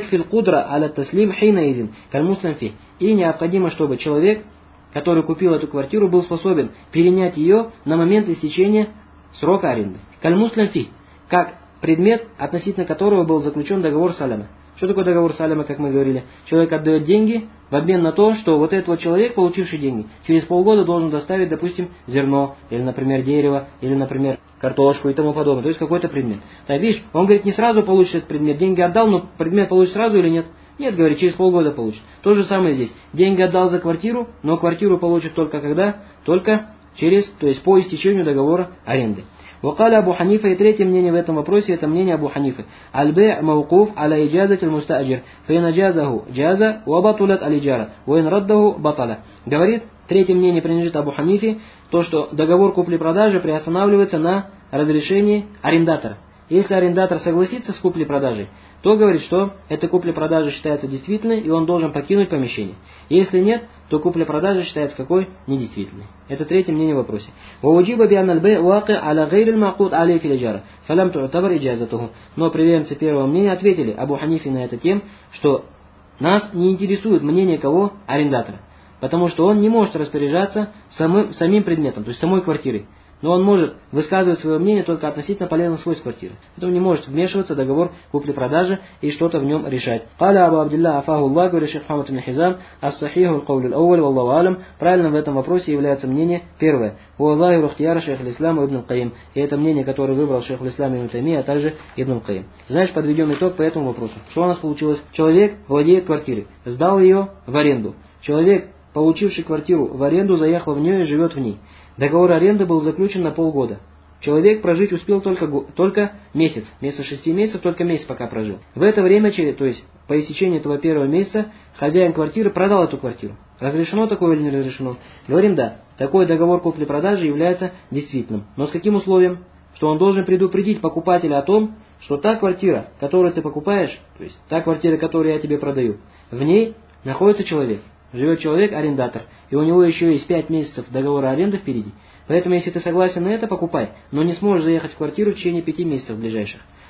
И необходимо, чтобы человек, который купил эту квартиру, был способен перенять ее на момент истечения срока аренды. Кальмуслямфи, как предмет, относительно которого был заключен договор саляма. Что такое договор саляма, как мы говорили? Человек отдает деньги в обмен на то, что вот этот вот человек, получивший деньги, через полгода должен доставить, допустим, зерно, или, например, дерево, или, например, картошку и тому подобное. То есть какой-то предмет. Так, видишь, он говорит, не сразу получит этот предмет. Деньги отдал, но предмет получит сразу или нет? Нет, говорит, через полгода получит. То же самое здесь. Деньги отдал за квартиру, но квартиру получит только когда? Только через, то есть по истечению договора аренды. Вакаля Абу Ханифа, и третье мнение в этом вопросе, это мнение Абу Ханифы. Аль-бей' маукуф аля иджазат аль-мустаджир, фейна джазаху джаза, ва батулат аль-иджара, ва ин раддаху батала. Говорит, третье мнение принадлежит Абу Ханифе, то, что договор купли-продажи приостанавливается на разрешении арендатора. Если арендатор согласится с куплей-продажей, то говорит, что эта купля-продажа считается действительной, и он должен покинуть помещение. Если нет, то купля-продажа считается какой? Недействительной. Это третье мнение в вопросе. Но приверженцы первого мнения ответили Абу Ханифе на это тем, что нас не интересует мнение кого? Арендатора. Потому что он не может распоряжаться самым, самим предметом, то есть самой квартирой. Но он может высказывать свое мнение только относительно полезных свойств квартиры. Поэтому не может вмешиваться в договор купли-продажи и что-то в нем решать. Каля Абу Абдилля Афаху Аллах, говорит шейх Мухаммад ибн Хизам, ас-сахиху аль-каулю аль-ауаль, валлаху алям. Правильно в этом вопросе является мнение первое. Валлахи рухтияра шейх аль-Ислам ибн аль-Каим. И это мнение, которое выбрал шейх аль-Ислам ибн Таймия, а также ибн аль-Каим. Знаешь, подведем итог по этому вопросу. Что у нас получилось? Человек владеет квартирой, сдал ее в аренду. Человек, получивший квартиру в аренду, заехал в нее и живет в ней. Договор аренды был заключен на полгода. Человек прожить успел только, только месяц. Вместо шести месяцев только месяц пока прожил. В это время, то есть по истечении этого первого месяца, хозяин квартиры продал эту квартиру. Разрешено такое или не разрешено? Говорим, да. Такой договор купли-продажи является действительным. Но с каким условием? Что он должен предупредить покупателя о том, что та квартира, которую ты покупаешь, то есть та квартира, которую я тебе продаю, в ней находится человек. Живет человек, арендатор, и у него еще есть пять месяцев договора аренды впереди. Поэтому, если ты согласен на это, покупай, но не сможешь заехать в квартиру в течение пяти месяцев ближайших.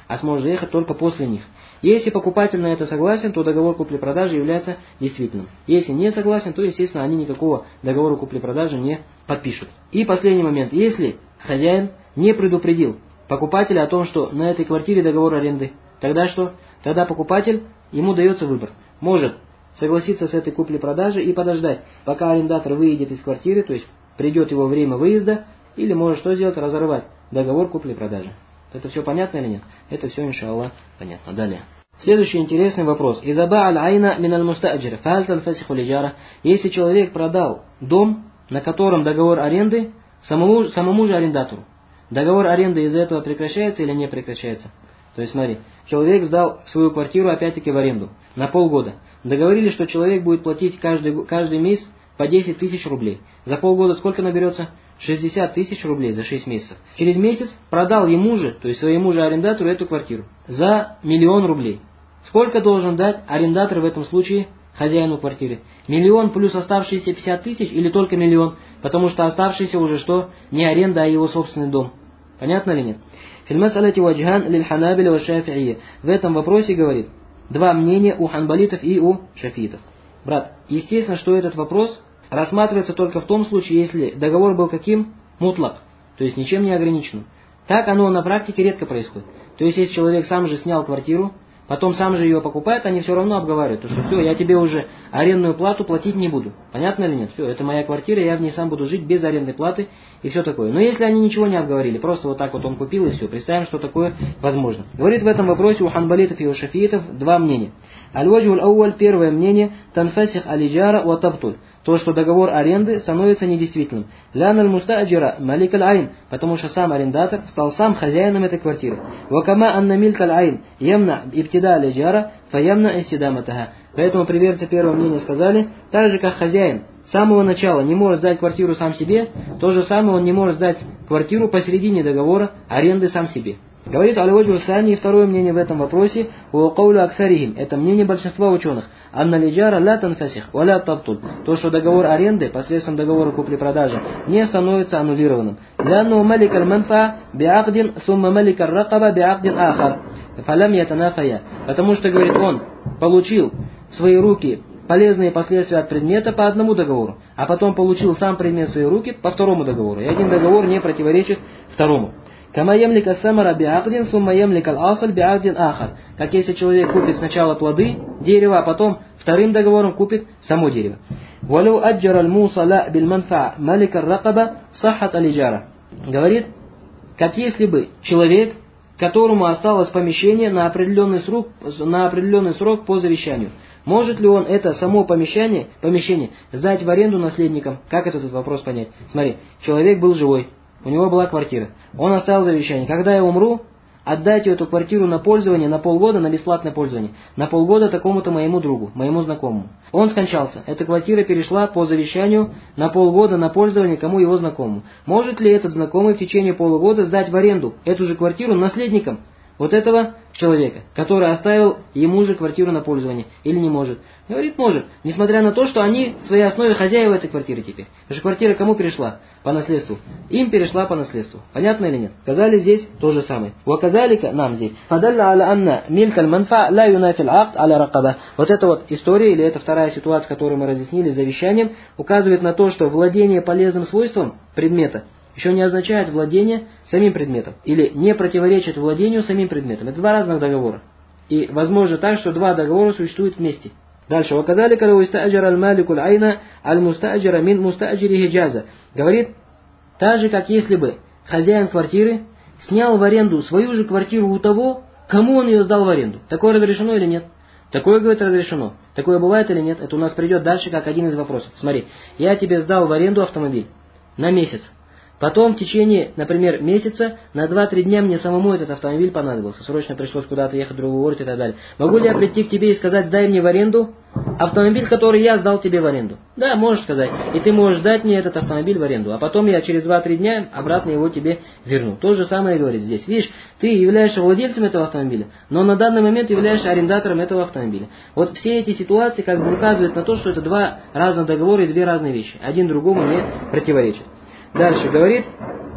а сможет заехать только после них. Если покупатель на это согласен, то договор купли-продажи является действительным. Если не согласен, то, естественно, они никакого договора купли-продажи не подпишут. И последний момент. Если хозяин не предупредил покупателя о том, что на этой квартире договор аренды, тогда что? Тогда покупатель, ему дается выбор. Может согласиться с этой куплей-продажей и подождать, пока арендатор выйдет из квартиры, то есть придет его время выезда, или может что сделать? Разорвать договор купли-продажи. Это все понятно или нет? Это все, иншаллах, понятно. Далее. Следующий интересный вопрос. Изаба аль-айна мин аль-мустаджир, фаль танфасиху лиджара. Если человек продал дом, на котором договор аренды, самому, самому же арендатору, договор аренды из-за этого прекращается или не прекращается? То есть смотри, человек сдал свою квартиру опять-таки в аренду на полгода. Договорились, что человек будет платить каждый, каждый месяц по десять тысяч рублей. За полгода сколько наберется? шестьдесят тысяч рублей за шесть месяцев. Через месяц продал ему же, то есть своему же арендатору эту квартиру за миллион рублей. Сколько должен дать арендатор в этом случае хозяину квартиры? Миллион плюс оставшиеся пятьдесят тысяч или только миллион? Потому что оставшийся уже что? Не аренда, а его собственный дом. Понятно ли нет? Фильмасалати ваджхан лиль ханабили ва шафи'ия. В этом вопросе говорит два мнения у ханбалитов и у шафиитов. Брат, естественно, что этот вопрос рассматривается только в том случае, если договор был каким? Мутлак, то есть ничем не ограниченным. Так оно на практике редко происходит. То есть, если человек сам же снял квартиру, потом сам же ее покупает, они все равно обговаривают, то, что все, я тебе уже арендную плату платить не буду. Понятно или нет? Все, это моя квартира, я в ней сам буду жить без арендной платы и все такое. Но если они ничего не обговорили, просто вот так вот он купил и все, представим, что такое возможно. Говорит в этом вопросе у ханбалитов и у шафиитов два мнения. Аль-ваджхуль ауаль, первое мнение, танфасих алиджара ва табтуль. То, что договор аренды становится недействительным. Лянал мустаджира малик аль-айн, потому что сам арендатор стал сам хозяином этой квартиры. Вакама анна мильк аль-айн ямна ибтида алиджара фаямна инсидаматаха. Поэтому приверженцы первого мнения сказали, так же как хозяин с самого начала не может сдать квартиру сам себе, то же самое он не может сдать квартиру посередине договора аренды сам себе. Говорит Аль-Ваджу Сани, второе мнение в этом вопросе, у каулю аксарихим, это мнение большинства ученых, анна лиджара ла танфасих, ва ла табтуль, то, что договор аренды посредством договора купли-продажи не становится аннулированным. Лянну малик аль-манфа би'акдин сумма малик аль-ракаба би'акдин ахар, фалям ятанафая. Потому что, говорит, он получил в свои руки полезные последствия от предмета по одному договору, а потом получил сам предмет в свои руки по второму договору. И один договор не противоречит второму. Кама ямлик ас-самара би'акдин, сумма ямлик аль-асаль би'акдин ахар. Как если человек купит сначала плоды дерева, а потом вторым договором купит само дерево. Валу аджара аль-мусала биль-манфа малик аль-ракаба саххат аль-иджара. Говорит, как если бы человек, которому осталось помещение на определенный срок, на определенный срок по завещанию, может ли он это само помещение, помещение сдать в аренду наследникам? Как этот вопрос понять? Смотри, человек был живой. У него была квартира. Он оставил завещание. Когда я умру, отдайте эту квартиру на пользование, на полгода, на бесплатное пользование. На полгода такому-то моему другу, моему знакомому. Он скончался. Эта квартира перешла по завещанию на полгода на пользование кому его знакомому. Может ли этот знакомый в течение полугода сдать в аренду эту же квартиру наследникам вот этого человека, который оставил ему же квартиру на пользование, или не может? Говорит, может, несмотря на то, что они в своей основе хозяева этой квартиры теперь. Потому что квартира кому перешла? По наследству. Им перешла по наследству. Понятно или нет? Сказали здесь то же самое. Ваказалика нам здесь. Фадалла аля анна милькаль манфа ла юнафил акт аля ракаба. Вот эта вот история, или эта вторая ситуация, которую мы разъяснили с завещанием, указывает на то, что владение полезным свойством предмета еще не означает владение самим предметом. Или не противоречит владению самим предметом. Это два разных договора. И возможно так, что два договора существуют вместе. Дальше. وَكَذَلِكَ لَوْ اسْتَأْجَرَ الْمَالِكُ الْعَيْنَ الْمُسْتَأْجَرَ مِنْ مُسْتَأْجِرِهِ جَازَ. Говорит, так же, как если бы хозяин квартиры снял в аренду свою же квартиру у того, кому он ее сдал в аренду. Такое разрешено или нет? Такое, говорит, разрешено. Такое бывает или нет? Это у нас придет дальше, как один из вопросов. Смотри, я тебе сдал в аренду автомобиль на месяц. Потом в течение, например, месяца, на два-три дня мне самому этот автомобиль понадобился. Срочно пришлось куда-то ехать в другой город и так далее. Могу ли я прийти к тебе и сказать, сдай мне в аренду автомобиль, который я сдал тебе в аренду? Да, можешь сказать. И ты можешь дать мне этот автомобиль в аренду. А потом я через два-три дня обратно его тебе верну. То же самое говорит здесь. Видишь, ты являешься владельцем этого автомобиля, но на данный момент являешься арендатором этого автомобиля. Вот все эти ситуации как бы указывают на то, что это два разных договора и две разные вещи. Один другому не противоречит. Дальше говорит,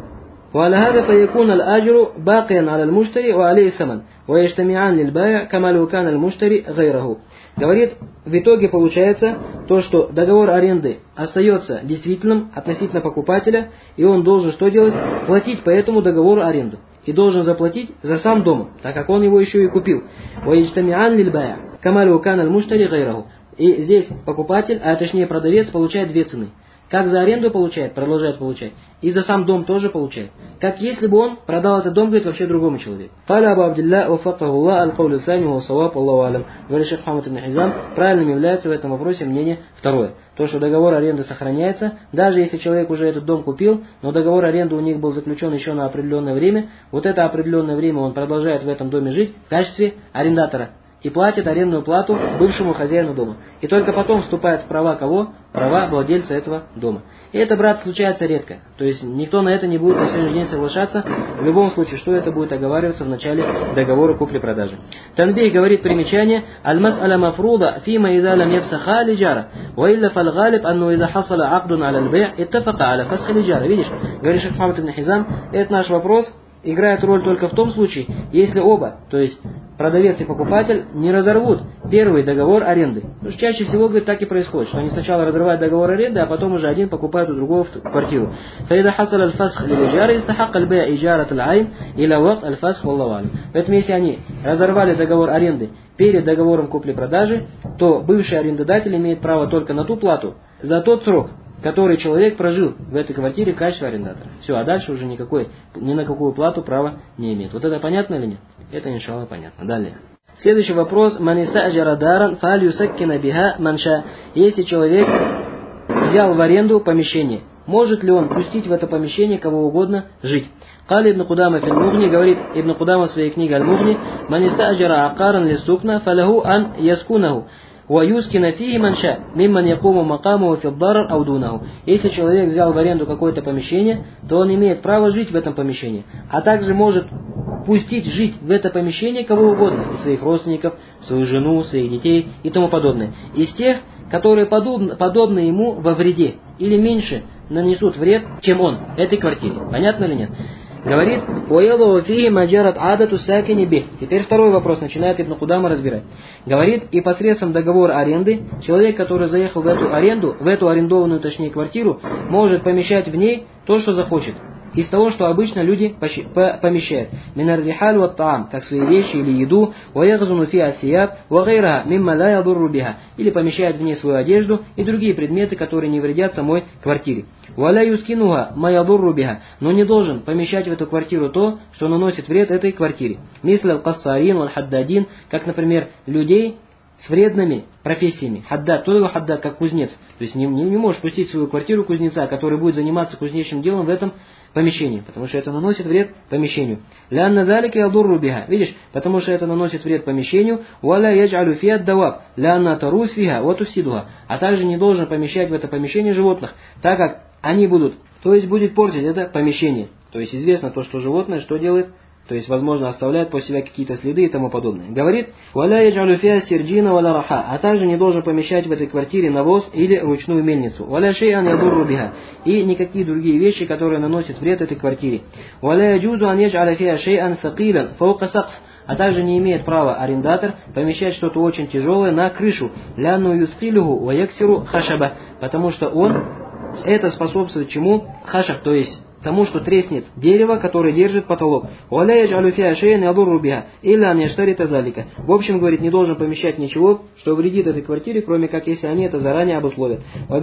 وعلى هذا فيكون الأجر باقيا على المشتري وعليه الثمن ويجتمعان للبائع كما لو كان المشتري غيره. Говорит, в итоге получается то, что договор аренды остается действительным относительно покупателя, и он должен что делать? Платить по этому договору аренду. И должен заплатить за сам дом, так как он его еще и купил. ويجتمعان للبائع كما لو كان المشتري غيره. И здесь покупатель, а точнее продавец, получает две цены. Как за аренду получает, продолжает получать, и за сам дом тоже получает. Как если бы он продал этот дом, говорит, вообще другому человеку. Фаля Абу Абдилля, уфакахулла, аль-каулю сани, ва саваб, Аллаху алям. Говорит шейх Мухаммад ибн Хизам, правильным является в этом вопросе мнение второе. То, что договор аренды сохраняется, даже если человек уже этот дом купил, но договор аренды у них был заключен еще на определенное время, вот это определенное время он продолжает в этом доме жить в качестве арендатора. И платит арендную плату бывшему хозяину дома. И только потом вступает в права кого? Права владельца этого дома. И это, брат, случается редко. То есть никто на это не будет на сегодняшний день соглашаться. В любом случае, что это будет оговариваться в начале договора купли-продажи. Танбих говорит примечание: «Аль-мас'аля мафруда фима иза лам яфсаха лиджара, ва илля фал-галиб анну иза хасала акдун аля-аль-бэй' иттафака аля фасхи лиджара». Видишь, говорит шейх Мухаммад ибн Хизам, это наш вопрос играет роль только в том случае, если оба, то есть продавец и покупатель, не разорвут первый договор аренды. Потому что чаще всего, говорит, так и происходит, что они сначала разрывают договор аренды, а потом уже один покупает у другого квартиру. Поэтому если они разорвали договор аренды перед договором купли-продажи, то бывший арендодатель имеет право только на ту плату за тот срок, который человек прожил в этой квартире в качестве арендатора. Все, а дальше уже никакой, ни на какую плату права не имеет. Вот это понятно или нет? Это, иншаллах, понятно. Далее. Следующий вопрос. Манистаджара даран фаль юсаккина биха манша. Если человек взял в аренду помещение, может ли он пустить в это помещение кого угодно жить? Кали ибн Кудама фил Мугни, говорит Ибн Кудама в своей книге Аль-Мугни, манистаджара акаран лисукна фалаху ан яскунаху. وَيُسْكِنَ فِيهِ مَنْ شَاءَ مِمَّنْ يَقُومُ مَقَامُهُ فِي الضَّرَرِ أَوْ دُونَهُ. Если человек взял в аренду какое-то помещение, то он имеет право жить в этом помещении, а также может пустить жить в это помещение кого угодно, из своих родственников, свою жену, своих детей и тому подобное. Из тех, которые подобны, подобны ему во вреде или меньше нанесут вред, чем он, этой квартире. Понятно или нет? Говорит, теперь второй вопрос начинает Ибн Кудама разбирать. Говорит, и посредством договора аренды, человек, который заехал в эту аренду, в эту арендованную, точнее, квартиру, может помещать в ней то, что захочет. Из того, что обычно люди помещают. Минар рихаль ва таам, как свои вещи или еду, ва ягзуну фи асияб, ва гайраха, мимма ла ядурру биха, или помещает в ней свою одежду и другие предметы, которые не вредят самой квартире. Ва ла юскинуха ма ядурру биха, но не должен помещать в эту квартиру то, что наносит вред этой квартире. Мисля аль-кассарин валь-хаддадин, как, например, людей с вредными профессиями. Хаддад, кто такой хаддад, как кузнец. То есть не, не, не можешь пустить в свою квартиру кузнеца, который будет заниматься кузнечным делом в этом помещении, потому что это наносит вред помещению. Лянна залика ядурру биха. Видишь, потому что это наносит вред помещению. Валя яджалю фиат даваб. Лянна тарус фиха ва туфсидуха. А также не должен помещать в это помещение животных, так как они будут, то есть будет портить это помещение. То есть известно то, что животное что делает? То есть, возможно, оставляет после себя какие-то следы и тому подобное. Говорит, «Валя яджалю фиа сирджина валя раха», а также не должен помещать в этой квартире навоз или ручную мельницу. «Валя шейан ядурру биха», и никакие другие вещи, которые наносят вред этой квартире. «Валя яджузу ан яджаля фиа шейан сакилан фаука сакф», а также не имеет права арендатор помещать что-то очень тяжелое на крышу. «Лянну юсфилюху ва яксиру хашаба», потому что он, это способствует чему? Хашаб, то есть тому, что треснет дерево, которое держит потолок. В общем, говорит, не должен помещать ничего, что вредит этой квартире, кроме как если они это заранее обусловят.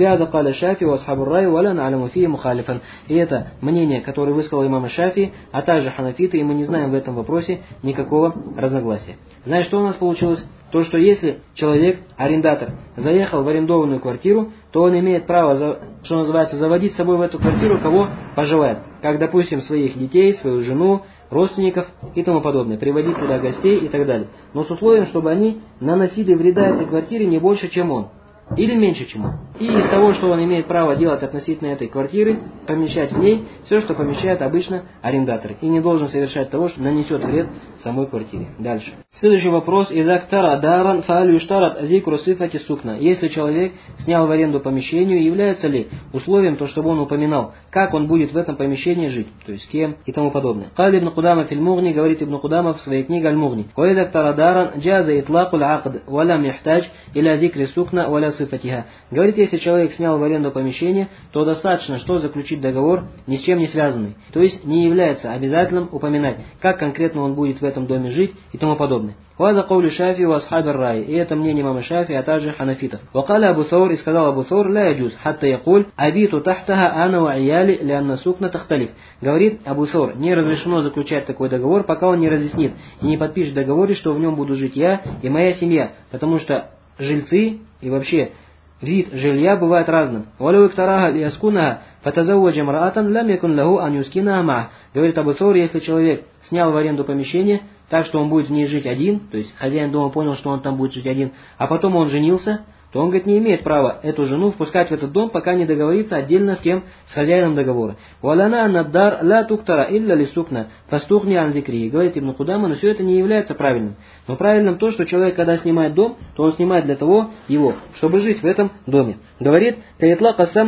И это мнение, которое высказал имам Шафи, а также ханафиты, и мы не знаем в этом вопросе никакого разногласия. Знаешь, что у нас получилось? То, что если человек, арендатор, заехал в арендованную квартиру, то он имеет право, что называется, заводить с собой в эту квартиру кого пожелает. Как, допустим, своих детей, свою жену, родственников и тому подобное. Приводить туда гостей и так далее. Но с условием, чтобы они наносили вреда этой квартире не больше, чем он. или меньше, чем он. И из того, что он имеет право делать относительно этой квартиры, помещать в ней все, что помещают обычно арендаторы. И не должен совершать того, что нанесет вред самой квартире. Дальше. Следующий вопрос. Изактара даран фаалю штарат зикру сифати сукна. Если человек снял в аренду помещение, является ли условием то, чтобы он упоминал, как он будет в этом помещении жить, то есть с кем и тому подобное. Кали ибн Кудама филь Мугни, говорит Ибн Кудама в своей книге Аль-Мугни. Ва изактара даран джаза итлакул акд, валям яхтадж иля зикри сукна валя сифатиха. Говорит, если человек снял в аренду помещение, то достаточно, что заключить договор ни с чем не связанный, то есть не является обязательным упоминать, как конкретно он будет в этом доме жить и тому подобное. Ваза каули Шафи ва асхаб ар-рай. И это мнение имама Шафи, а также ханафитов. Вакаля Абу Саур, и сказал Абу Саур, ля яджуз, хатта якуль, абиту тахтаха ана ва ияли, лянна сукна тахталиф. Говорит Абу Саур, не разрешено заключать такой договор, пока он не разъяснит и не подпишет в договоре, что в нем буду жить я и моя семья, потому что жильцы и вообще вид жилья бывает разным. Говорит Абу Саур, если человек снял в аренду помещение, так что он будет в ней жить один, то есть хозяин дома понял, что он там будет жить один, а потом он женился, то он, говорит, не имеет права эту жену впускать в этот дом, пока не договорится отдельно с кем, с хозяином договора. Говорит Ибн Кудама, но все это не является правильным. Но правильным то, что человек, когда снимает дом, то он снимает для того его, чтобы жить в этом доме. Говорит, и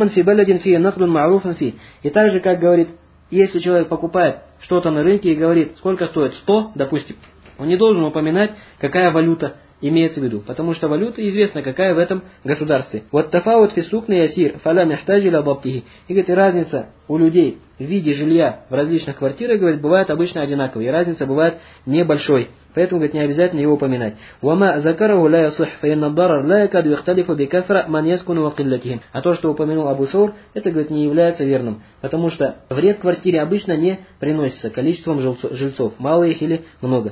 так же, как говорит, если человек покупает что-то на рынке и говорит, сколько стоит сто, допустим, он не должен упоминать, какая валюта имеется в виду, потому что валюта известна, какая в этом государстве. Вот тафаут фисук на ясир, фаля михтаджи ля баптихи. И говорит, и разница у людей в виде жилья в различных квартирах, говорит, бывает обычно одинаковой, и разница бывает небольшой. Поэтому, говорит, не обязательно его упоминать. А то, что упомянул Абу Саур, это, говорит, не является верным. Потому что вред квартире обычно не приносится количеством жильцов, мало их или много.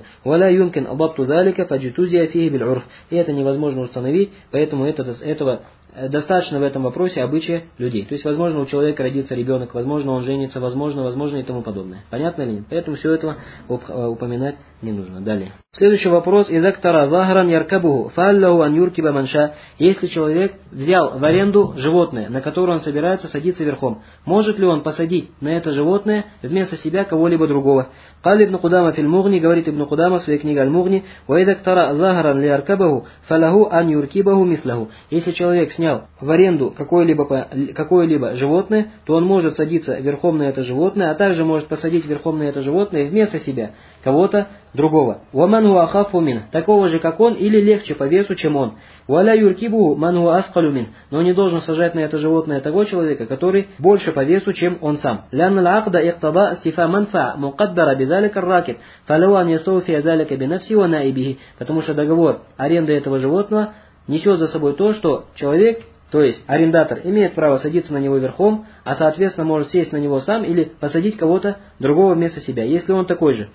И это невозможно установить, поэтому это, этого достаточно в этом вопросе обычая людей. То есть, возможно, у человека родится ребенок, возможно, он женится, возможно, возможно и тому подобное. Понятно ли нет? Поэтому все это упоминать не нужно. Далее. Следующий вопрос. Изактара захран яркабуху фаллаху ан юркиба манша. Если человек взял в аренду животное, на которое он собирается садиться верхом, может ли он посадить на это животное вместо себя кого-либо другого? Кали ибн Кудама филь Мугни, говорит Ибн Кудама в своей книге Аль-Мугни, ва изактара захран ли яркабуху фалаху ан юркибаху мислаху. Если человек снял в аренду какое-либо, какое-либо животное, то он может садиться верхом на это животное, а также может посадить верхом на это животное вместо себя кого-то другого. Ваман хуа ахаффу мин, такого же, как он, или легче по весу, чем он. Валя юркибуху ман хуа аскалю мин, но не должен сажать на это животное того человека, который больше по весу, чем он сам. Лянна л-акда иқтада стифа манфа мукаддара бизалика ракет, фалау ан ястауфия залика бинafси ва наибихи, потому что договор аренды этого животного несет за собой то, что человек, то есть арендатор, имеет право садиться на него верхом, а соответственно может сесть на него сам или посадить кого-то другого вместо себя, если он такой же.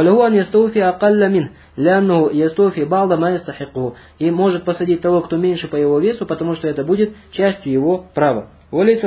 И может посадить того, кто меньше по его весу, потому что это будет частью его права. Но не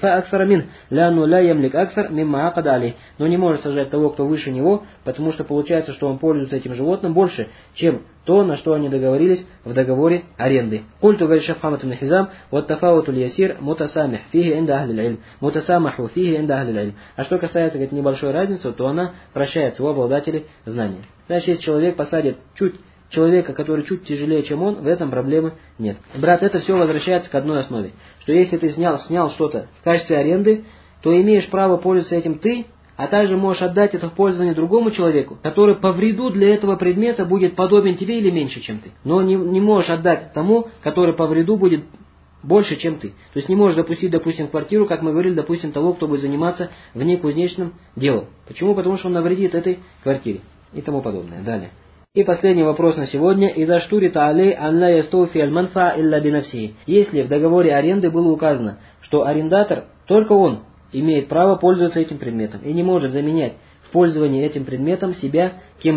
может сажать того, кто выше него, потому что получается, что он пользуется этим животным больше, чем то, на что они договорились в договоре аренды. Культу, говорит Шейх Мухаммад ибн Хизам, вот тафаутуль ясир мутасамих фихи инда ахлил илм, мутасамаху фихи инда ахлил илм. А что касается, говорит, небольшой разницы, то она прощается у обладателей знания. Значит, если человек посадит чуть человека, который чуть тяжелее, чем он, в этом проблемы нет. Брат, это все возвращается к одной основе, что если ты снял, снял что-то в качестве аренды, то имеешь право пользоваться этим ты, а также можешь отдать это в пользование другому человеку, который по вреду для этого предмета будет подобен тебе или меньше, чем ты. Но не, не можешь отдать тому, который по вреду будет больше, чем ты. То есть не можешь допустить, допустим, в квартиру, как мы говорили, допустим, того, кто будет заниматься внекузнечным делом. Почему? Потому что он навредит этой квартире и тому подобное. Далее. И последний вопрос на сегодня. Иза штурита алей ан ла ястауфи аль манфа илля бинafсихи. Если в договоре аренды было указано, что арендатор, только он имеет право пользоваться этим предметом и не может заменять в пользовании этим предметом себя кем-либо.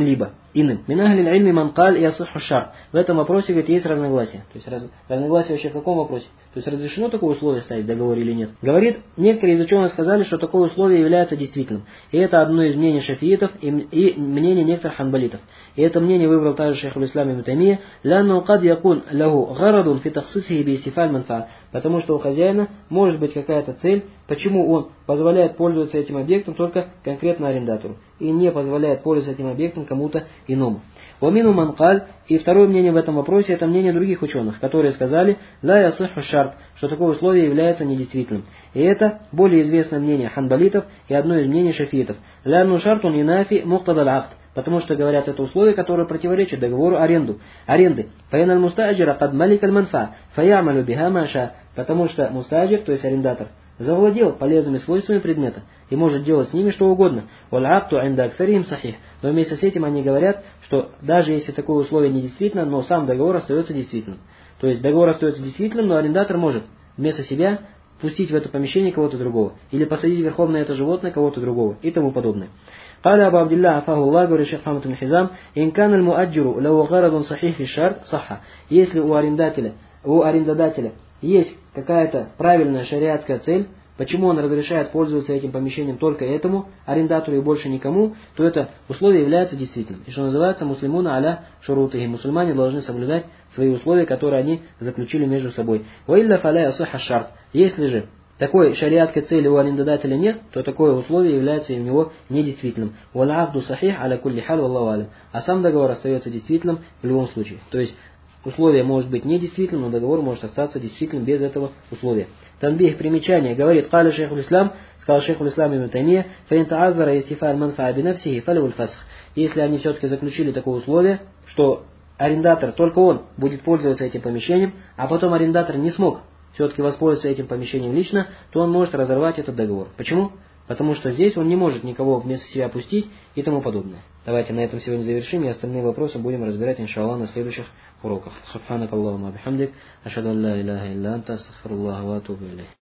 иным. Мин ахли аль-ильми ман каль ясуху шарт. В этом вопросе, говорит, есть разногласия. То есть раз, разногласия вообще в каком вопросе? То есть разрешено такое условие ставить в договоре или нет? Говорит, некоторые из ученых сказали, что такое условие является действительным. И это одно из мнений шафиитов и, и мнение некоторых ханбалитов. И это мнение выбрал также шейх аль-Ислам ибн Таймия, лянну кад якун лаху гарадун фи тахсисихи би истифаль манфа. Потому что у хозяина может быть какая-то цель, почему он позволяет пользоваться этим объектом только конкретно арендатору и не позволяет пользоваться этим объектом кому-то иному. Вамину манкаль, и второе мнение в этом вопросе, это мнение других ученых, которые сказали, ла ясуху шарт, что такое условие является недействительным. И это более известное мнение ханбалитов и одно из мнений шафиитов. Лянну шартун инафи муктадаль акт. Потому что, говорят, это условие, которое противоречит договору аренду, аренды. Фаиналь мустаджира кад маликаль манфа, фаямалю биха маша. Потому что мустаджир, то есть арендатор, завладел полезными свойствами предмета и может делать с ними что угодно. Валь акту инда аксарихим сахих. Но вместе с этим они говорят, что даже если такое условие недействительно, но сам договор остается действительным. То есть договор остается действительным, но арендатор может вместо себя пустить в это помещение кого-то другого. Или посадить верхом на это животное кого-то другого. И тому подобное. قال أبو عبد الله عفاه الله, говорит шейх Мухаммад ибн Хизам, إن كان المؤجر له غرض صحيح في الشرط صح. Если у арендателя, у арендодателя есть какая-то правильная шариатская цель, почему он разрешает пользоваться этим помещением только этому арендатору и больше никому, то это условие является действительным. И что называется муслимуна аля шурутихи. Мусульмане должны соблюдать свои условия, которые они заключили между собой. وإلا فلا يصح الشرط. Если же такой шариатской цели у арендодателя нет, то такое условие является у него недействительным. Вал'ахду сахих аля кулли халь валлаху алям. А сам договор остается действительным в любом случае. То есть условие может быть недействительным, но договор может остаться действительным без этого условия. Танбих, примечание, говорит, каля шейх аль-Ислам, сказал шейх аль-Ислам ибн Таймия, фаин та'аззара истифаль манфаа бинafсихи фалявуль фасх. Если они все-таки заключили такое условие, что арендатор, только он будет пользоваться этим помещением, а потом арендатор не смог все-таки воспользоваться этим помещением лично, то он может разорвать этот договор. Почему? Потому что здесь он не может никого вместо себя пустить и тому подобное. Давайте на этом сегодня завершим, и остальные вопросы будем разбирать, иншаллах, на следующих уроках. Субханак Аллахума бихамдик, ашхаду ан ла иляха илля анта, астагфируллаха ва атубу илейх.